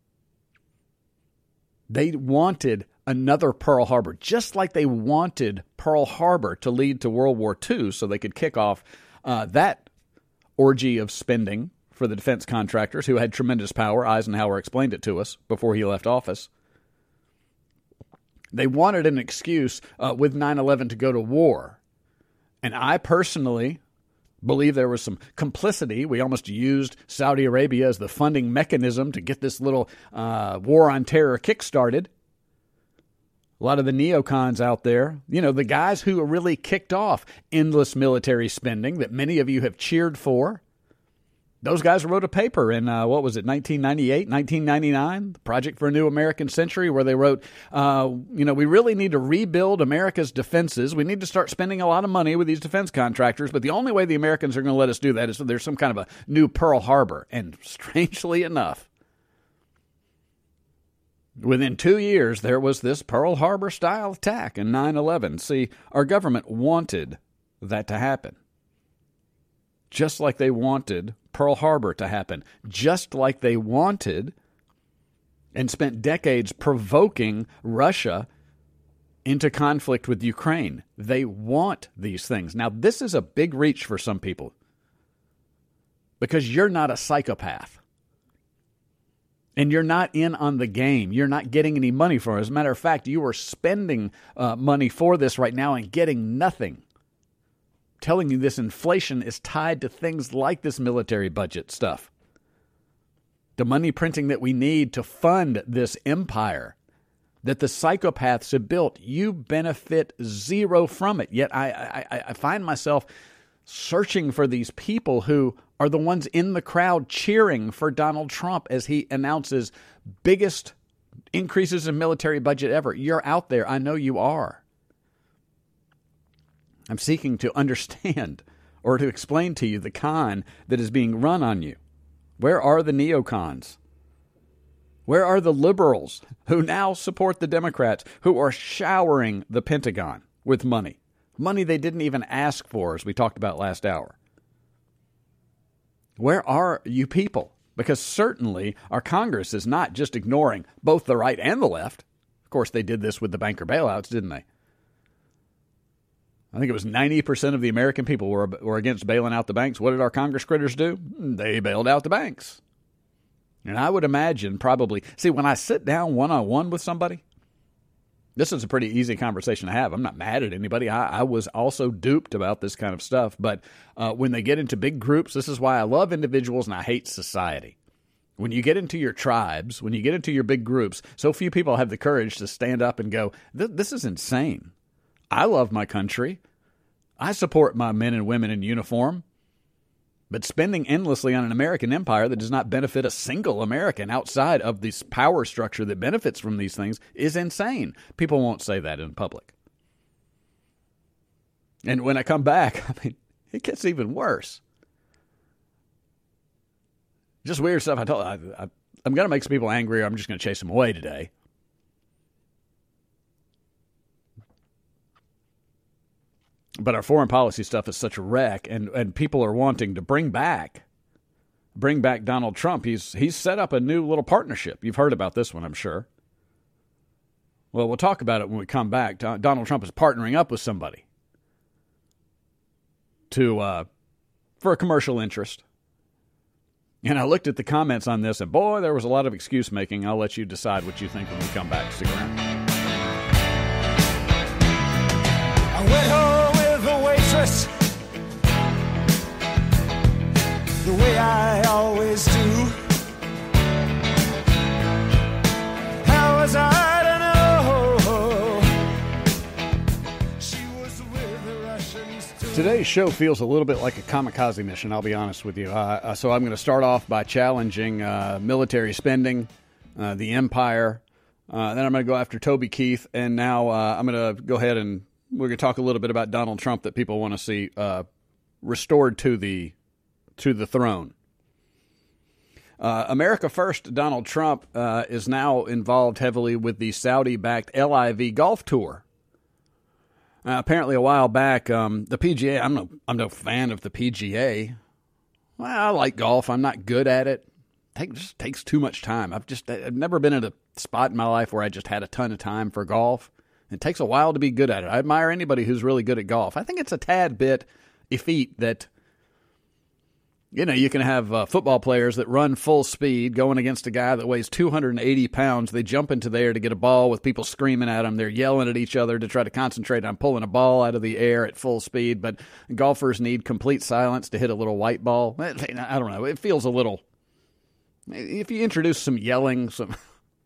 H: They wanted another Pearl Harbor, just like they wanted Pearl Harbor to lead to World War II so they could kick off that orgy of spending for the defense contractors who had tremendous power. Eisenhower explained it to us before he left office. They wanted an excuse with 9/11 to go to war. And I personally believe there was some complicity. We almost used Saudi Arabia as the funding mechanism to get this little war on terror kickstarted. A lot of the neocons out there, the guys who really kicked off endless military spending that many of you have cheered for, those guys wrote a paper in, 1998, 1999, the Project for a New American Century, where they wrote, we really need to rebuild America's defenses. We need to start spending a lot of money with these defense contractors, but the only way the Americans are going to let us do that is if there's some kind of a new Pearl Harbor. And strangely enough, within 2 years, there was this Pearl Harbor-style attack in 9/11. See, our government wanted that to happen. Just like they wanted Pearl Harbor to happen. Just like they wanted and spent decades provoking Russia into conflict with Ukraine. They want these things. Now, this is a big reach for some people because you're not a psychopath. And you're not in on the game. You're not getting any money for it. As a matter of fact, you are spending money for this right now and getting nothing. Telling you this inflation is tied to things like this military budget stuff. The money printing that we need to fund this empire that the psychopaths have built. You benefit zero from it. Yet I find myself searching for these people who are the ones in the crowd cheering for Donald Trump as he announces biggest increases in military budget ever. You're out there. I know you are. I'm seeking to understand or to explain to you the con that is being run on you. Where are the neocons? Where are the liberals who now support the Democrats, who are showering the Pentagon with money? Money they didn't even ask for, as we talked about last hour. Where are you people? Because certainly our Congress is not just ignoring both the right and the left. Of course, they did this with the banker bailouts, didn't they? I think it was 90% of the American people were against bailing out the banks. What did our Congress critters do? They bailed out the banks. And I would imagine probably, see, when I sit down one-on-one with somebody, this is a pretty easy conversation to have. I'm not mad at anybody. I was also duped about this kind of stuff. But when they get into big groups, this is why I love individuals and I hate society. When you get into your tribes, when you get into your big groups, so few people have the courage to stand up and go, this is insane. I love my country. I support my men and women in uniform. But spending endlessly on an American empire that does not benefit a single American outside of this power structure that benefits from these things is insane. People won't say that in public. And when I come back, I mean, it gets even worse. Just weird stuff. I'm going to make some people angry, or I'm just going to chase them away today. But our foreign policy stuff is such a wreck, and people are wanting to bring back Donald Trump. He's set up a new little partnership. You've heard about this one, I'm sure. Well, we'll talk about it when we come back. Donald Trump is partnering up with somebody for a commercial interest. And I looked at the comments on this, and boy, there was a lot of excuse making. I'll let you decide what you think when we come back. Stick around.
K: I went home with a waitress, the way I always do. How was I to know she was with the Russians too?
H: Today's show feels a little bit like a kamikaze mission, I'll be honest with you. So I'm going to start off by challenging military spending, the empire. Then I'm going to go after Toby Keith. And now I'm going to go ahead and we're going to talk a little bit about Donald Trump that people want to see restored to the throne. America First Donald Trump is now involved heavily with the Saudi-backed LIV golf tour. Apparently, a while back, the PGA. I'm no fan of the PGA. Well, I like golf. I'm not good at it. It just takes too much time. I've never been at a spot in my life where I just had a ton of time for golf. It takes a while to be good at it. I admire anybody who's really good at golf. I think it's a tad bit effete that, you can have football players that run full speed going against a guy that weighs 280 pounds. They jump into the air to get a ball with people screaming at them. They're yelling at each other to try to concentrate on pulling a ball out of the air at full speed. But golfers need complete silence to hit a little white ball. I don't know. It feels a little... If you introduce some yelling, some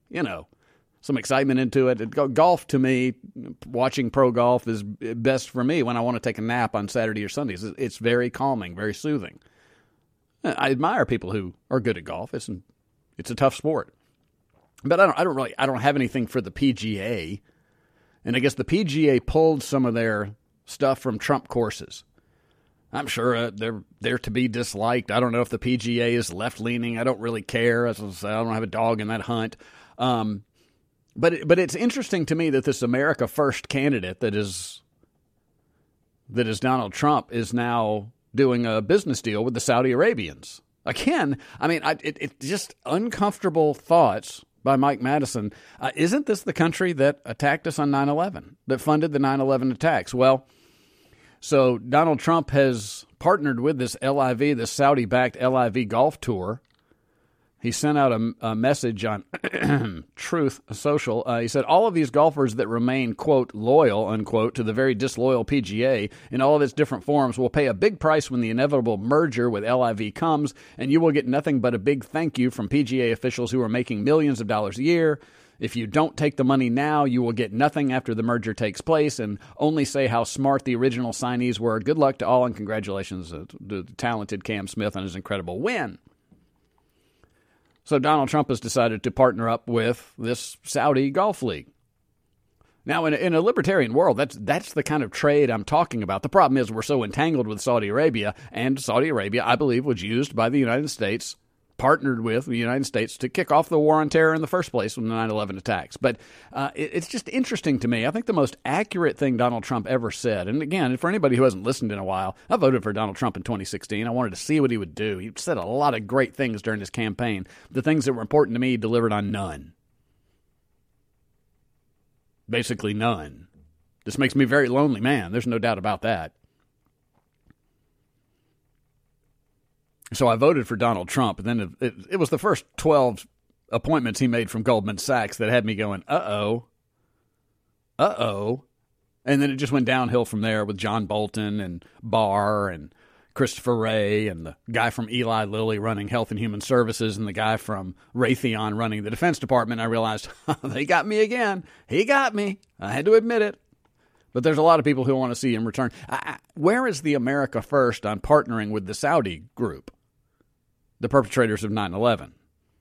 H: excitement into it. Golf, to me, watching pro golf is best for me when I want to take a nap on Saturday or Sundays. It's very calming, very soothing. I admire people who are good at golf. It's a tough sport. But I don't have anything for the PGA. And I guess the PGA pulled some of their stuff from Trump courses. I'm sure they're to be disliked. I don't know if the PGA is left-leaning. I don't really care. I don't have a dog in that hunt. But it's interesting to me that this America First candidate that is Donald Trump is now doing a business deal with the Saudi Arabians. Again, it's just uncomfortable thoughts by Mike Madison. Isn't this the country that attacked us on 9/11, that funded the 9/11 attacks? Well, so Donald Trump has partnered with this LIV, this Saudi-backed LIV golf tour. He sent out a message on Truth Social. He said, all of these golfers that remain, quote, loyal, unquote, to the very disloyal PGA in all of its different forms will pay a big price when the inevitable merger with LIV comes, and you will get nothing but a big thank you from PGA officials who are making millions of dollars a year. If you don't take the money now, you will get nothing after the merger takes place, and only say how smart the original signees were. Good luck to all, and congratulations to the talented Cam Smith on his incredible win. So Donald Trump has decided to partner up with this Saudi Golf League. Now, in a libertarian world, that's the kind of trade I'm talking about. The problem is we're so entangled with Saudi Arabia, and Saudi Arabia, I believe, was used by the United States, partnered with the United States to kick off the war on terror in the first place with the 9/11 attacks. But it's just interesting to me. I think the most accurate thing Donald Trump ever said, and again, for anybody who hasn't listened in a while, I voted for Donald Trump in 2016. I wanted to see what he would do. He said a lot of great things during his campaign. The things that were important to me, he delivered on none. Basically none. This makes me a very lonely man. There's no doubt about that. So I voted for Donald Trump, and then it was the first 12 appointments he made from Goldman Sachs that had me going, uh-oh. And then it just went downhill from there with John Bolton and Barr and Christopher Wray and the guy from Eli Lilly running Health and Human Services and the guy from Raytheon running the Defense Department. I realized, they got me again. He got me. I had to admit it. But there's a lot of people who want to see him return. Where is the America First on partnering with the Saudi group, the perpetrators of 9/11?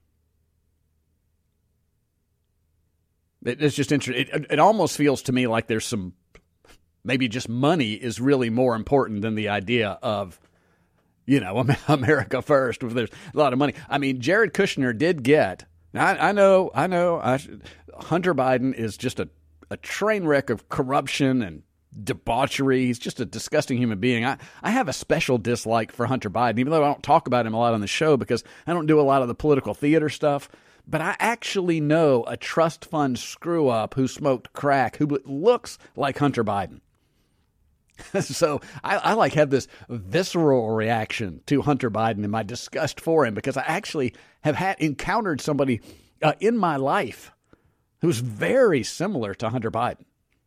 H: It's just interesting. It almost feels to me like there's some, maybe just money is really more important than the idea of, America First. There's a lot of money. I mean, Jared Kushner did get, I know, Hunter Biden is just a train wreck of corruption and debauchery. He's just a disgusting human being. I have a special dislike for Hunter Biden, even though I don't talk about him a lot on the show because I don't do a lot of the political theater stuff. But I actually know a trust fund screw-up who smoked crack who looks like Hunter Biden. So I have this visceral reaction to Hunter Biden and my disgust for him because I actually have encountered somebody in my life who's very similar to Hunter Biden.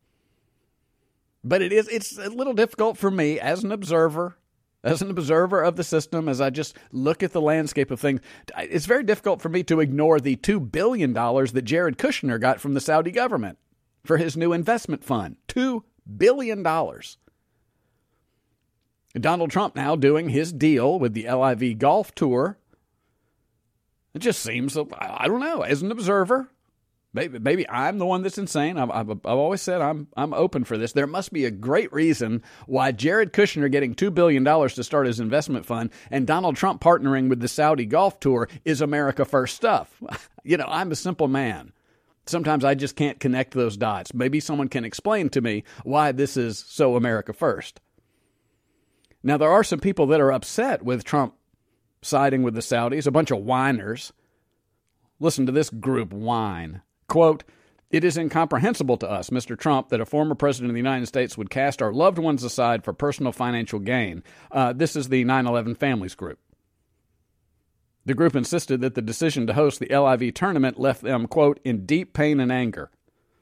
H: But it's a little difficult for me as an observer of the system, as I just look at the landscape of things. It's very difficult for me to ignore the $2 billion that Jared Kushner got from the Saudi government for his new investment fund. $2 billion. Donald Trump now doing his deal with the LIV Golf Tour. It just seems, I don't know, as an observer, maybe I'm the one that's insane. I've always said I'm open for this. There must be a great reason why Jared Kushner getting $2 billion to start his investment fund and Donald Trump partnering with the Saudi Golf Tour is America First stuff. I'm a simple man. Sometimes I just can't connect those dots. Maybe someone can explain to me why this is so America First. Now, there are some people that are upset with Trump siding with the Saudis, a bunch of whiners. Listen to this group whine. Quote, "It is incomprehensible to us, Mr. Trump, that a former president of the United States would cast our loved ones aside for personal financial gain." This is the 9/11 Families Group. The group insisted that the decision to host the LIV tournament left them, quote, "in deep pain and anger."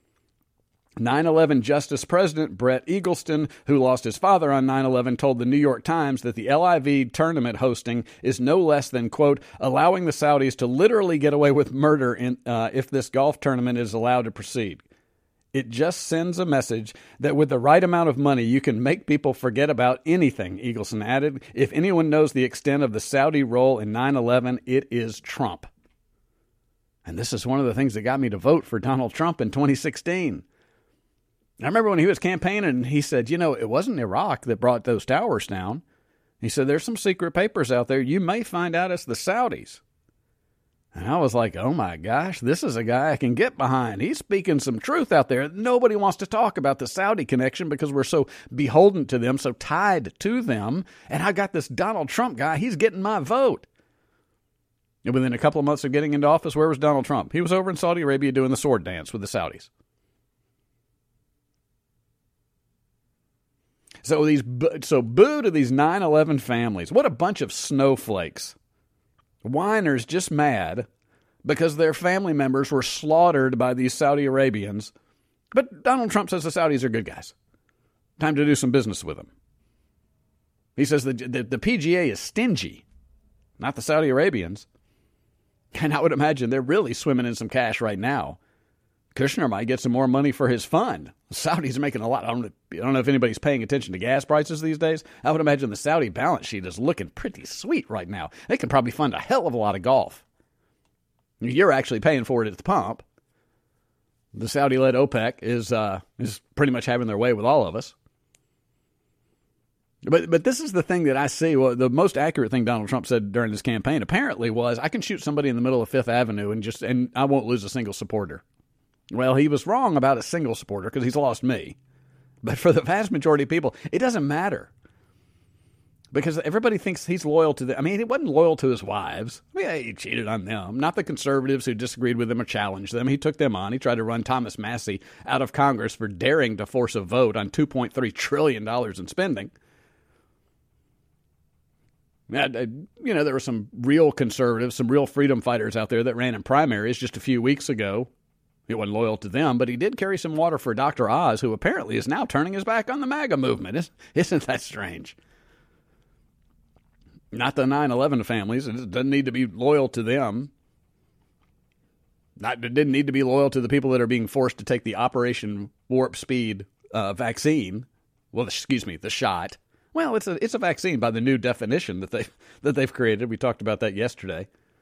H: 9/11 Justice President Brett Eagleston, who lost his father on 9/11, told the New York Times that the LIV tournament hosting is no less than, quote, "allowing the Saudis to literally get away with murder if this golf tournament is allowed to proceed. It just sends a message that with the right amount of money, you can make people forget about anything," Eagleston added. "If anyone knows the extent of the Saudi role in 9/11, it is Trump." And this is one of the things that got me to vote for Donald Trump in 2016. I remember when he was campaigning, he said, it wasn't Iraq that brought those towers down. He said, there's some secret papers out there. You may find out it's the Saudis. And I was like, oh my gosh, this is a guy I can get behind. He's speaking some truth out there. Nobody wants to talk about the Saudi connection because we're so beholden to them, so tied to them. And I got this Donald Trump guy. He's getting my vote. And within a couple of months of getting into office, where was Donald Trump? He was over in Saudi Arabia doing the sword dance with the Saudis. So boo to these 9/11 families. What a bunch of snowflakes. Whiners just mad because their family members were slaughtered by these Saudi Arabians. But Donald Trump says the Saudis are good guys. Time to do some business with them. He says the PGA is stingy, not the Saudi Arabians. And I would imagine they're really swimming in some cash right now. Kushner might get some more money for his fund. The Saudis are making a lot. I don't know if anybody's paying attention to gas prices these days. I would imagine the Saudi balance sheet is looking pretty sweet right now. They can probably fund a hell of a lot of golf. You're actually paying for it at the pump. The Saudi-led OPEC is pretty much having their way with all of us. But this is the thing that I see. Well, the most accurate thing Donald Trump said during his campaign apparently was, I can shoot somebody in the middle of Fifth Avenue and I won't lose a single supporter. Well, he was wrong about a single supporter because he's lost me. But for the vast majority of people, it doesn't matter. Because everybody thinks he's loyal to them. I mean, he wasn't loyal to his wives. He cheated on them. Not the conservatives who disagreed with him or challenged them. He took them on. He tried to run Thomas Massie out of Congress for daring to force a vote on $2.3 trillion in spending. There were some real conservatives, some real freedom fighters out there that ran in primaries just a few weeks ago. He wasn't loyal to them, but he did carry some water for Dr. Oz, who apparently is now turning his back on the MAGA movement. Isn't that strange? Not the 9/11 families. It doesn't need to be loyal to them. It didn't need to be loyal to the people that are being forced to take the Operation Warp Speed vaccine. Well, the shot. Well, it's a vaccine by the new definition that they've created. We talked about that yesterday.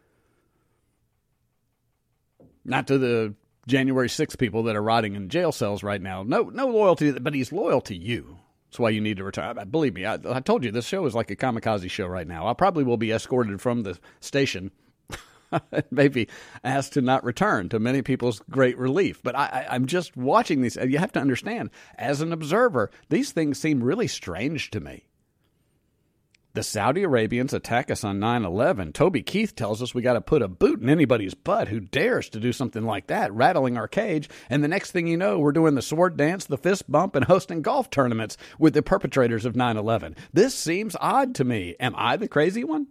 H: Not to the January 6th people that are rotting in jail cells right now. No loyalty, but he's loyal to you. That's why you need to retire. Believe me, I told you this show is like a kamikaze show right now. I probably will be escorted from the station, maybe asked to not return, to many people's great relief. But I'm just watching these. You have to understand, as an observer, these things seem really strange to me. The Saudi Arabians attack us on 9/11. Toby Keith tells us we got to put a boot in anybody's butt who dares to do something like that, rattling our cage. And the next thing you know, we're doing the sword dance, the fist bump, and hosting golf tournaments with the perpetrators of 9/11. This seems odd to me. Am I the crazy one?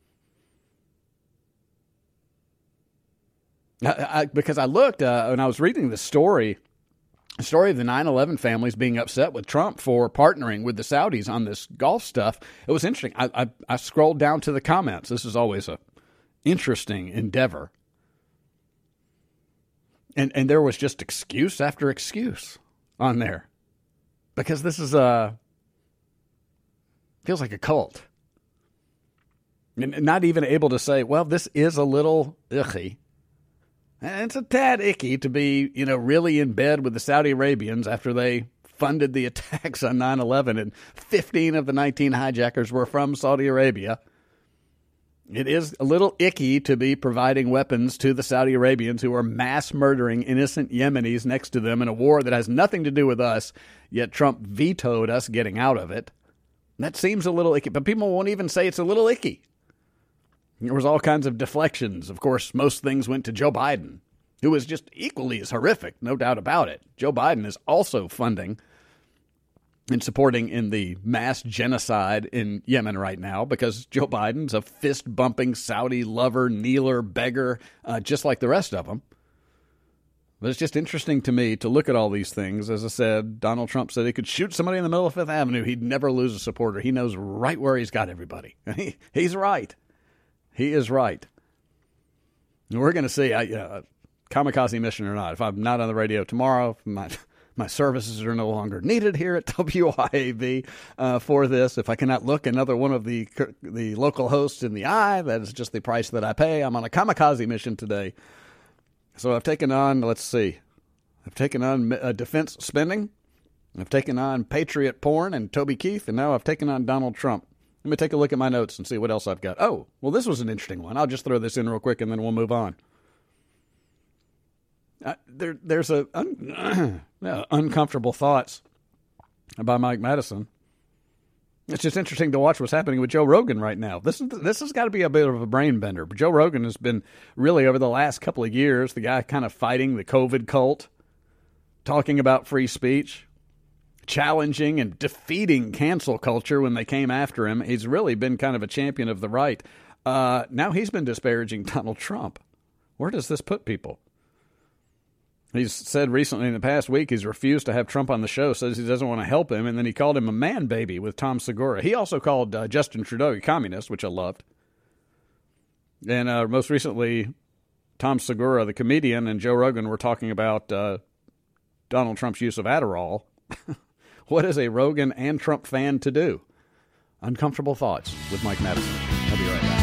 H: Because I looked when I was reading the story of the 9/11 families being upset with Trump for partnering with the Saudis on this golf stuff. It was interesting. I scrolled down to the comments. This is always a interesting endeavor. And there was just excuse after excuse on there. Because this is feels like a cult. And not even able to say, well, this is a little icky. And it's a tad icky to be, really in bed with the Saudi Arabians after they funded the attacks on 9/11 and 15 of the 19 hijackers were from Saudi Arabia. It is a little icky to be providing weapons to the Saudi Arabians who are mass murdering innocent Yemenis next to them in a war that has nothing to do with us, yet Trump vetoed us getting out of it. That seems a little icky, but people won't even say it's a little icky. There was all kinds of deflections. Of course, most things went to Joe Biden, who is just equally as horrific, no doubt about it. Joe Biden is also funding and supporting in the mass genocide in Yemen right now because Joe Biden's a fist-bumping Saudi lover, kneeler, beggar, just like the rest of them. But it's just interesting to me to look at all these things. As I said, Donald Trump said he could shoot somebody in the middle of Fifth Avenue. He'd never lose a supporter. He knows right where he's got everybody. He's right. He is right. And we're going to see, kamikaze mission or not. If I'm not on the radio tomorrow, my services are no longer needed here at WYAB for this. If I cannot look another one of the local hosts in the eye, that is just the price that I pay. I'm on a kamikaze mission today. So I've taken on, defense spending. I've taken on patriot porn and Toby Keith, and now I've taken on Donald Trump. Let me take a look at my notes and see what else I've got. Oh, well, this was an interesting one. I'll just throw this in real quick, and then we'll move on. There's uncomfortable thoughts by Mike Madison. It's just interesting to watch what's happening with Joe Rogan right now. This has got to be a bit of a brain bender. But Joe Rogan has been really, over the last couple of years, the guy kind of fighting the COVID cult, talking about free speech, challenging and defeating cancel culture when they came after him. He's really been kind of a champion of the right. Now he's been disparaging Donald Trump. Where does this put people? He's said recently in the past week he's refused to have Trump on the show, says he doesn't want to help him, and then he called him a man baby with Tom Segura. He also called Justin Trudeau a communist, which I loved. And most recently, Tom Segura, the comedian, and Joe Rogan were talking about Donald Trump's use of Adderall. What is a Rogan and Trump fan to do? Uncomfortable Thoughts with Mike Madison. I'll be right back.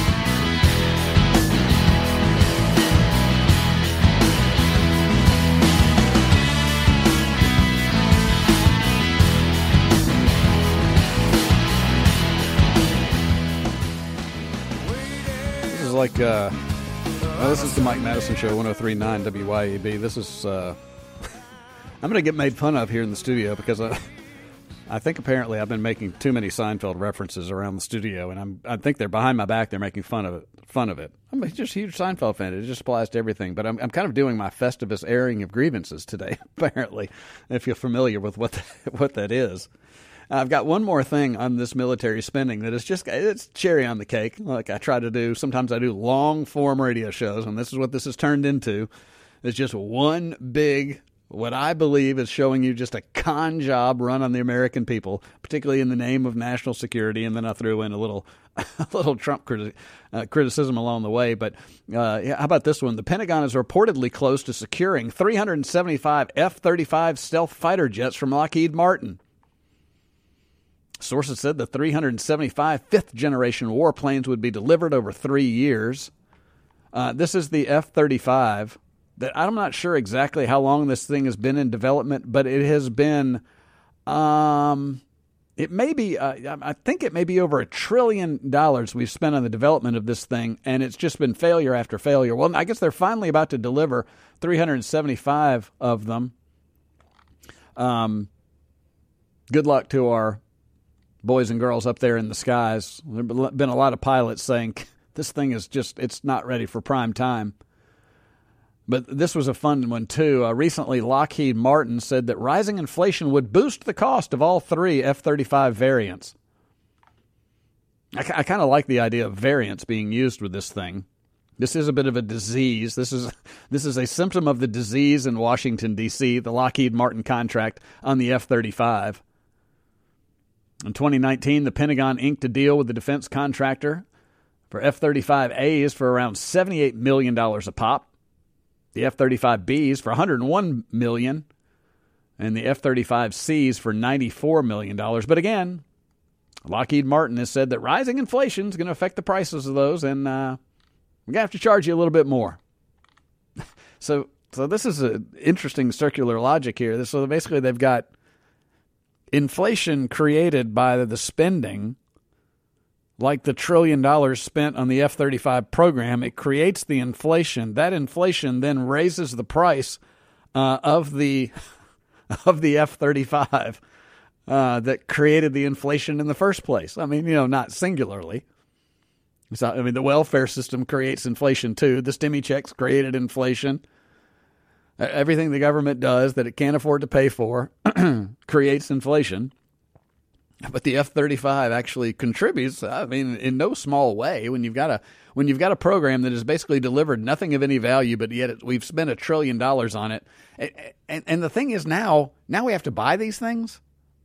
H: This is the Mike Madison Show, 103.9 WYAB. This is, I'm going to get made fun of here in the studio because I think apparently I've been making too many Seinfeld references around the studio, and I think they're behind my back. They're making fun of it. I'm just a huge Seinfeld fan. It just applies to everything. But I'm kind of doing my Festivus airing of grievances today, apparently, if you're familiar with what that is. I've got one more thing on this military spending that is just, it's cherry on the cake. Like I try to do, sometimes I do long form radio shows, and this is what this has turned into. It's just one big, what I believe is showing you just a con job run on the American people, particularly in the name of national security. And then I threw in a little Trump criticism along the way. But how about this one? The Pentagon is reportedly close to securing 375 F-35 stealth fighter jets from Lockheed Martin. Sources said the 375 fifth-generation warplanes would be delivered over 3 years. This is the F-35. I'm not sure exactly how long this thing has been in development, but it has been, it may be, I think it may be over $1 trillion we've spent on the development of this thing, and it's just been failure after failure. Well, I guess they're finally about to deliver 375 of them. Good luck to our boys and girls up there in the skies. There have been a lot of pilots saying this thing is just, it's not ready for prime time. But this was a fun one, too. Recently, Lockheed Martin said that rising inflation would boost the cost of all 3 F-35 variants. I kind of like the idea of variants being used with this thing. This is a bit of a disease. This is a symptom of the disease in Washington, D.C., the Lockheed Martin contract on the F-35. In 2019, the Pentagon inked a deal with the defense contractor for F-35As for around $78 million a pop, the F-35Bs for $101 million, and the F-35Cs for $94 million. But again, Lockheed Martin has said that rising inflation is going to affect the prices of those, and we're going to have to charge you a little bit more. So this is an interesting circular logic here. So basically they've got inflation created by the spending, like the $1 trillion spent on the F-35 program. It creates the inflation. That inflation then raises the price of the F-35 that created the inflation in the first place. I mean, not singularly. So, I mean, the welfare system creates inflation too. The stimmy checks created inflation. Everything the government does that it can't afford to pay for creates inflation. But the F-35 actually contributes, I mean, in no small way. When you've got a program that has basically delivered nothing of any value, but yet we've spent $1 trillion on it. And the thing is now we have to buy these things.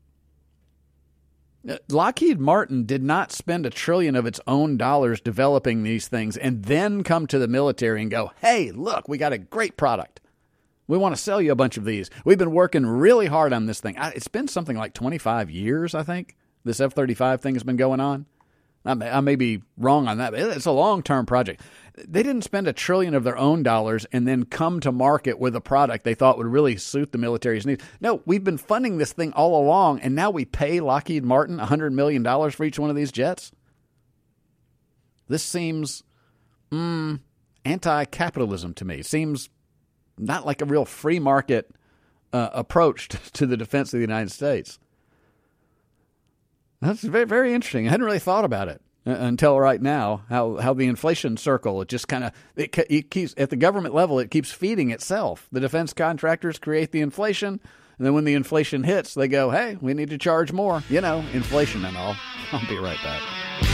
H: Lockheed Martin did not spend $1 trillion of its own dollars developing these things and then come to the military and go, hey, look, we got a great product. We want to sell you a bunch of these. We've been working really hard on this thing. It's been something like 25 years, I think, this F-35 thing has been going on. I may be wrong on that, but it's a long-term project. They didn't spend $1 trillion of their own dollars and then come to market with a product they thought would really suit the military's needs. No, we've been funding this thing all along, and now we pay Lockheed Martin $100 million for each one of these jets? This seems anti-capitalism to me. It seems not like a real free market approach to the defense of the United States. That's very, very interesting. I hadn't really thought about it until right now, how the inflation circle, it just kind of, it keeps, at the government level, it keeps feeding itself. The defense contractors create the inflation, and then when the inflation hits, they go, hey, we need to charge more. Inflation and all. I'll be right back.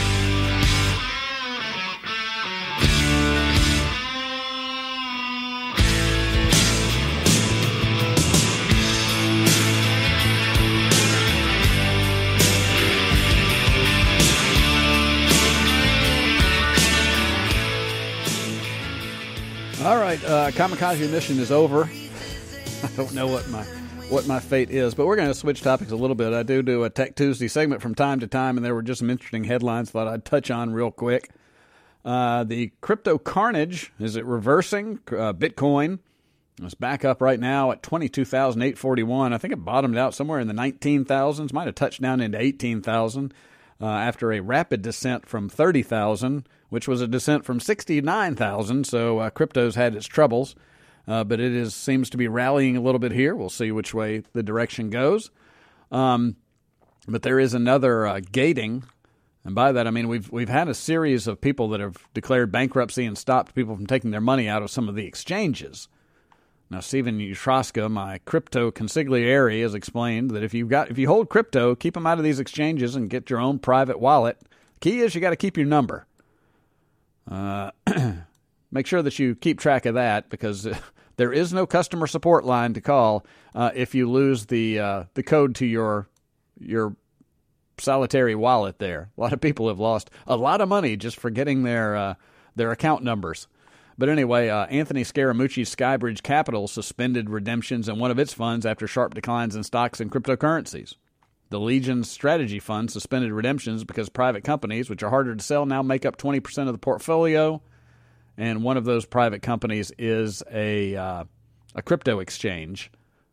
H: All right, kamikaze mission is over. I don't know what my fate is, but we're going to switch topics a little bit. I do a Tech Tuesday segment from time to time, and there were just some interesting headlines thought I'd touch on real quick. The crypto carnage, is it reversing? Bitcoin is back up right now at 22,841. I think it bottomed out somewhere in the 19,000s, might have touched down into 18,000 after a rapid descent from 30,000, which was a descent from 69,000. So crypto's had its troubles, but it seems to be rallying a little bit here. We'll see which way the direction goes. But there is another gating, and by that I mean we've had a series of people that have declared bankruptcy and stopped people from taking their money out of some of the exchanges. Now, Stephen Utroska, my crypto consigliere, has explained that if you hold crypto, keep them out of these exchanges and get your own private wallet. Key is you got to keep your number. Make sure that you keep track of that, because there is no customer support line to call if you lose the code to your solitary wallet there. A lot of people have lost a lot of money just forgetting their account numbers. But anyway, Anthony Scaramucci's Skybridge Capital suspended redemptions in one of its funds after sharp declines in stocks and cryptocurrencies. The Legion Strategy Fund suspended redemptions because private companies, which are harder to sell, now make up 20% of the portfolio. And one of those private companies is a crypto exchange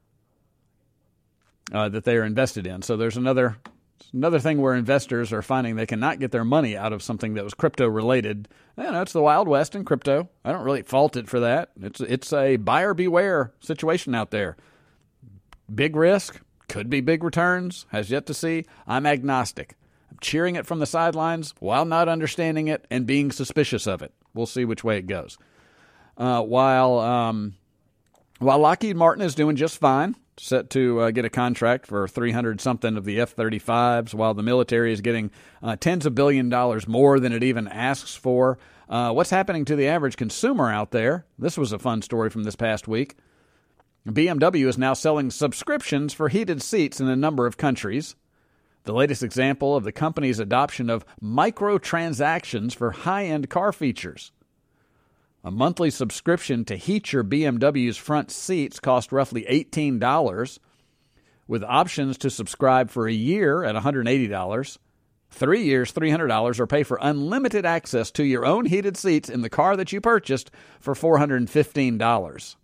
H: that they are invested in. So there's another thing where investors are finding they cannot get their money out of something that was crypto-related. It's the Wild West in crypto. I don't really fault it for that. It's a buyer beware situation out there. Big risk, could be big returns, has yet to see. I'm agnostic. I'm cheering it from the sidelines while not understanding it and being suspicious of it. We'll see which way it goes. While Lockheed Martin is doing just fine, set to get a contract for 300-something of the F-35s, while the military is getting tens of $billions more than it even asks for. What's happening to the average consumer out there? This was a fun story from this past week. BMW is now selling subscriptions for heated seats in a number of countries. The latest example of the company's adoption of microtransactions for high-end car features. A monthly subscription to heat your BMW's front seats cost roughly $18, with options to subscribe for a year at $180, 3 years, $300, or pay for unlimited access to your own heated seats in the car that you purchased for $415.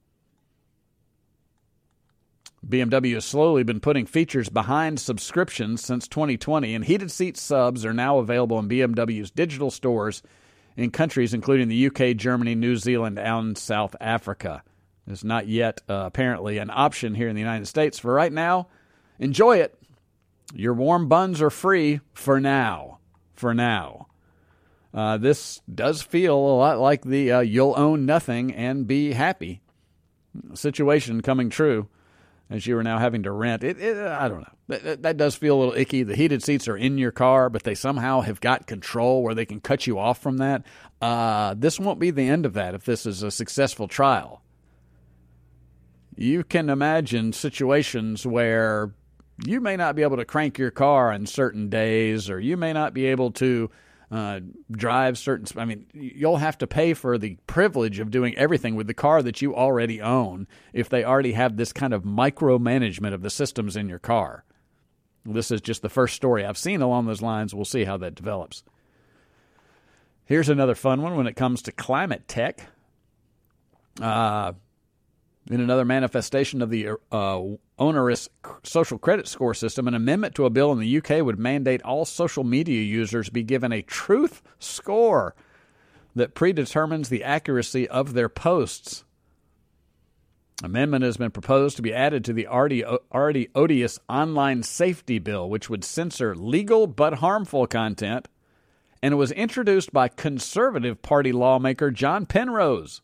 H: BMW has slowly been putting features behind subscriptions since 2020, and heated seat subs are now available in BMW's digital stores in countries including the UK, Germany, New Zealand, and South Africa. It's not yet, apparently, an option here in the United States. For right now, enjoy it. Your warm buns are free for now. This does feel a lot like the you'll own nothing and be happy situation coming true, as you are now having to rent. I don't know. That does feel a little icky. The heated seats are in your car, but they somehow have got control where they can cut you off from that. This won't be the end of that if this is a successful trial. You can imagine situations where you may not be able to crank your car on certain days, or you may not be able to drive certain... I mean, you'll have to pay for the privilege of doing everything with the car that you already own if they already have this kind of micromanagement of the systems in your car. This is just the first story I've seen along those lines. We'll see how that develops. Here's another fun one when it comes to climate tech. In another manifestation of the onerous social credit score system, an amendment to a bill in the UK would mandate all social media users be given a truth score that predetermines the accuracy of their posts. Amendment has been proposed to be added to the already odious online safety bill, which would censor legal but harmful content, and it was introduced by Conservative Party lawmaker John Penrose.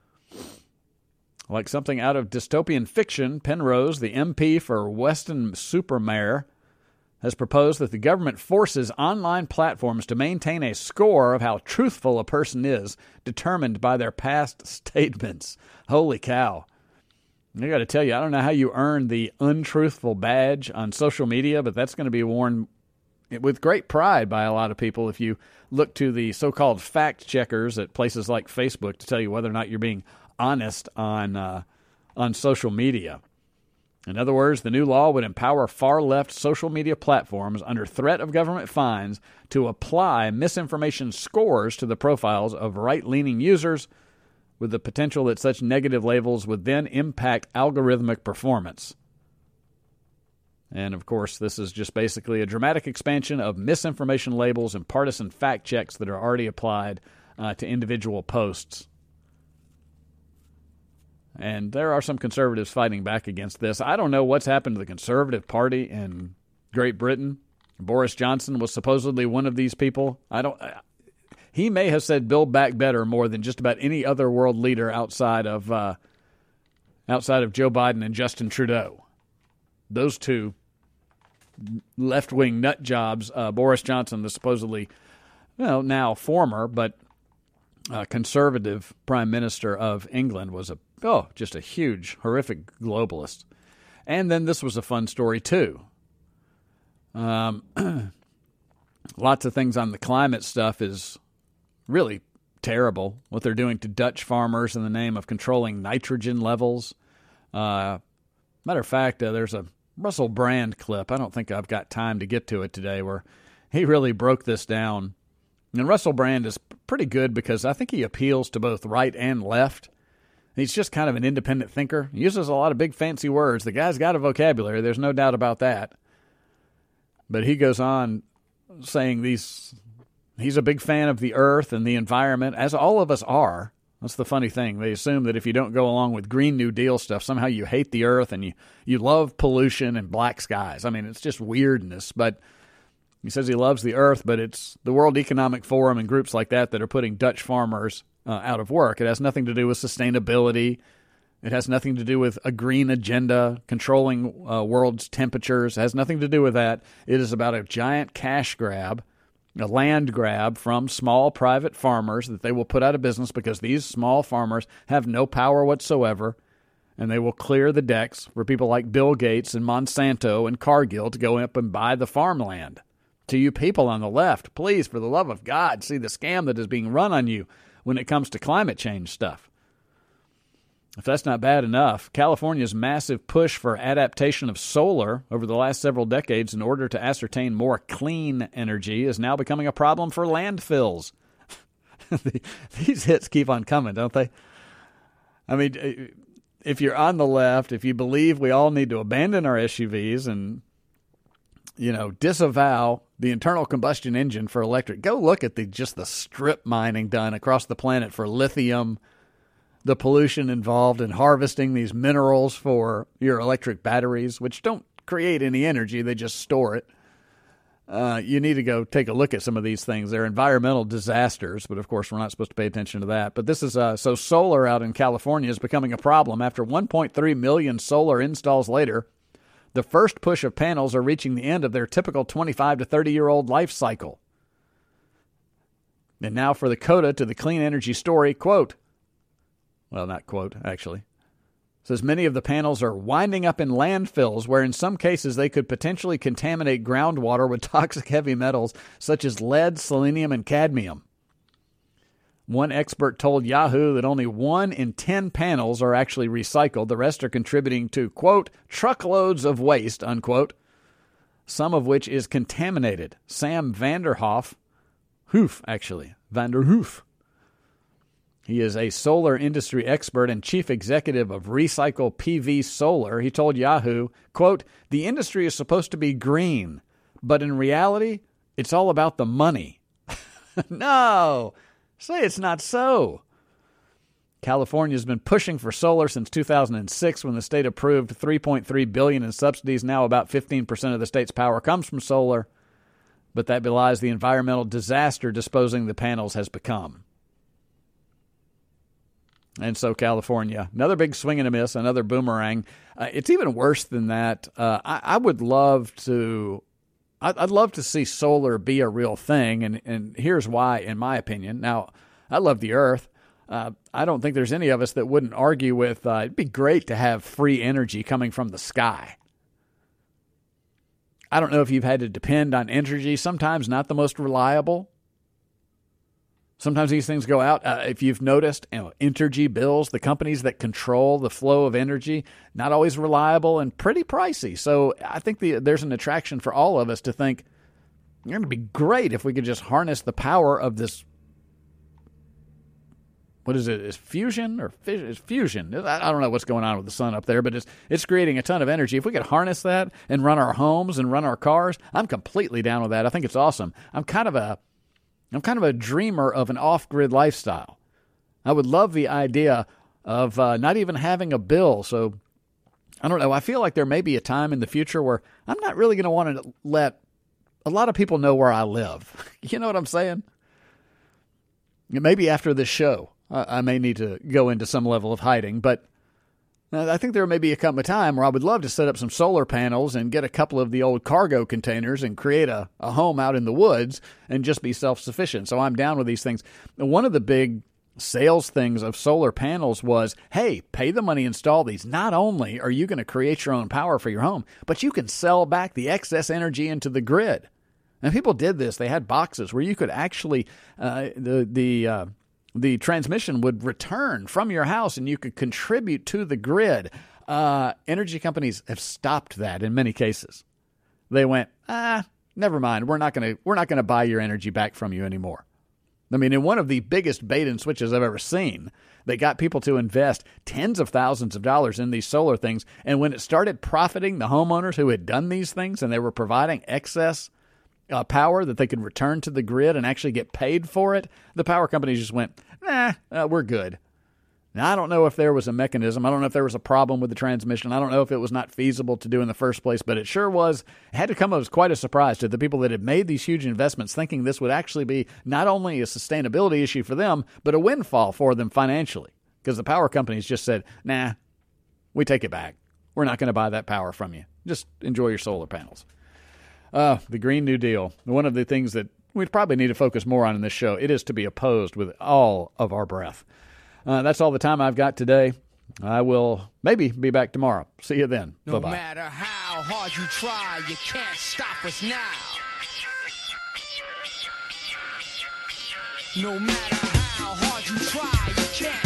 H: Like something out of dystopian fiction, Penrose, the MP for Weston-super-Mare, has proposed that the government forces online platforms to maintain a score of how truthful a person is, determined by their past statements. Holy cow. I got to tell you, I don't know how you earn the untruthful badge on social media, but that's going to be worn with great pride by a lot of people if you look to the so-called fact checkers at places like Facebook to tell you whether or not you're being honest on social media. In other words, the new law would empower far-left social media platforms under threat of government fines to apply misinformation scores to the profiles of right-leaning users, with the potential that such negative labels would then impact algorithmic performance. And, of course, this is just basically a dramatic expansion of misinformation labels and partisan fact checks that are already applied to individual posts. And there are some conservatives fighting back against this. I don't know what's happened to the Conservative Party in Great Britain. Boris Johnson was supposedly one of these people. He may have said Build Back Better more than just about any other world leader outside of outside of Joe Biden and Justin Trudeau. Those two left-wing nut jobs. Boris Johnson, the supposedly, now former, but conservative prime minister of England, was just a huge, horrific globalist. And then this was a fun story, too. Lots of things on the climate stuff is really terrible. What they're doing to Dutch farmers in the name of controlling nitrogen levels. Matter of fact, there's a Russell Brand clip. I don't think I've got time to get to it today, where he really broke this down. And Russell Brand is pretty good because I think he appeals to both right and left. He's just kind of an independent thinker. He uses a lot of big fancy words. The guy's got a vocabulary. There's no doubt about that. But he goes on saying he's a big fan of the earth and the environment, as all of us are. That's the funny thing. They assume that if you don't go along with Green New Deal stuff, somehow you hate the earth and you love pollution and black skies. I mean, it's just weirdness. But he says he loves the earth, but it's the World Economic Forum and groups like that are putting Dutch farmers out of work. It has nothing to do with sustainability. It has nothing to do with a green agenda, controlling world's temperatures. It has nothing to do with that. It is about a giant cash grab, a land grab from small private farmers that they will put out of business because these small farmers have no power whatsoever, and they will clear the decks for people like Bill Gates and Monsanto and Cargill to go up and buy the farmland. To you people on the left, please, for the love of God, see the scam that is being run on you when it comes to climate change stuff. If that's not bad enough, California's massive push for adaptation of solar over the last several decades in order to ascertain more clean energy is now becoming a problem for landfills. These hits keep on coming, don't they? I mean, if you're on the left, if you believe we all need to abandon our SUVs and, disavow the internal combustion engine for electric, go look at the strip mining done across the planet for lithium, the pollution involved in harvesting these minerals for your electric batteries, which don't create any energy, they just store it. You need to go take a look at some of these things. They're environmental disasters, but of course we're not supposed to pay attention to that. But this is so solar out in California is becoming a problem. After 1.3 million solar installs later, the first push of panels are reaching the end of their typical 25 to 30-year-old life cycle. And now for the coda to the clean energy story, quote, well, not quote, actually. It says many of the panels are winding up in landfills where in some cases they could potentially contaminate groundwater with toxic heavy metals such as lead, selenium, and cadmium. One expert told Yahoo that only 1 in 10 panels are actually recycled. The rest are contributing to, quote, truckloads of waste, unquote, some of which is contaminated. Sam Vanderhoof, he is a solar industry expert and chief executive of Recycle PV Solar. He told Yahoo, quote, the industry is supposed to be green, but in reality, it's all about the money. No, say it's not so. California's been pushing for solar since 2006 when the state approved $3.3 billion in subsidies. Now about 15% of the state's power comes from solar, but that belies the environmental disaster disposing the panels has become. And so California, another big swing and a miss, another boomerang. It's even worse than that. I'd love to see solar be a real thing, and here's why, in my opinion. Now, I love the earth. I don't think there's any of us that wouldn't argue with it'd be great to have free energy coming from the sky. I don't know if you've had to depend on energy, sometimes not the most reliable. Sometimes these things go out. If you've noticed, Entergy bills, the companies that control the flow of energy, not always reliable and pretty pricey. So I think there's an attraction for all of us to think, it's going to be great if we could just harness the power of this. What is it? Is fusion or is fusion? I don't know what's going on with the sun up there, but it's creating a ton of energy. If we could harness that and run our homes and run our cars, I'm completely down with that. I think it's awesome. I'm kind of a dreamer of an off-grid lifestyle. I would love the idea of not even having a bill. So, I don't know. I feel like there may be a time in the future where I'm not really going to want to let a lot of people know where I live. You know what I'm saying? Maybe after this show, I may need to go into some level of hiding. But I think there may be come a time where I would love to set up some solar panels and get a couple of the old cargo containers and create a home out in the woods and just be self-sufficient. So I'm down with these things. One of the big sales things of solar panels was, hey, pay the money, install these. Not only are you going to create your own power for your home, but you can sell back the excess energy into the grid. And people did this. They had boxes where you could actually, the transmission would return from your house and you could contribute to the grid. Energy companies have stopped that in many cases. They went, never mind. We're not going to buy your energy back from you anymore. I mean, in one of the biggest bait and switches I've ever seen, they got people to invest tens of thousands of dollars in these solar things. And when it started profiting the homeowners who had done these things and they were providing excess power that they could return to the grid and actually get paid for it, the power companies just went, we're good. Now, I don't know if there was a mechanism. I don't know if there was a problem with the transmission. I don't know if it was not feasible to do in the first place, but it sure was. It had to come as quite a surprise to the people that had made these huge investments, thinking this would actually be not only a sustainability issue for them, but a windfall for them financially. Because the power companies just said, nah, we take it back. We're not going to buy that power from you. Just enjoy your solar panels. The Green New Deal, one of the things that we probably need to focus more on in this show, it is to be opposed with all of our breath. That's all the time I've got today. I will maybe be back tomorrow. See you then.
L: No
H: Bye-bye.
L: matter how hard you try, you can't stop us now. No matter how hard you try, you can't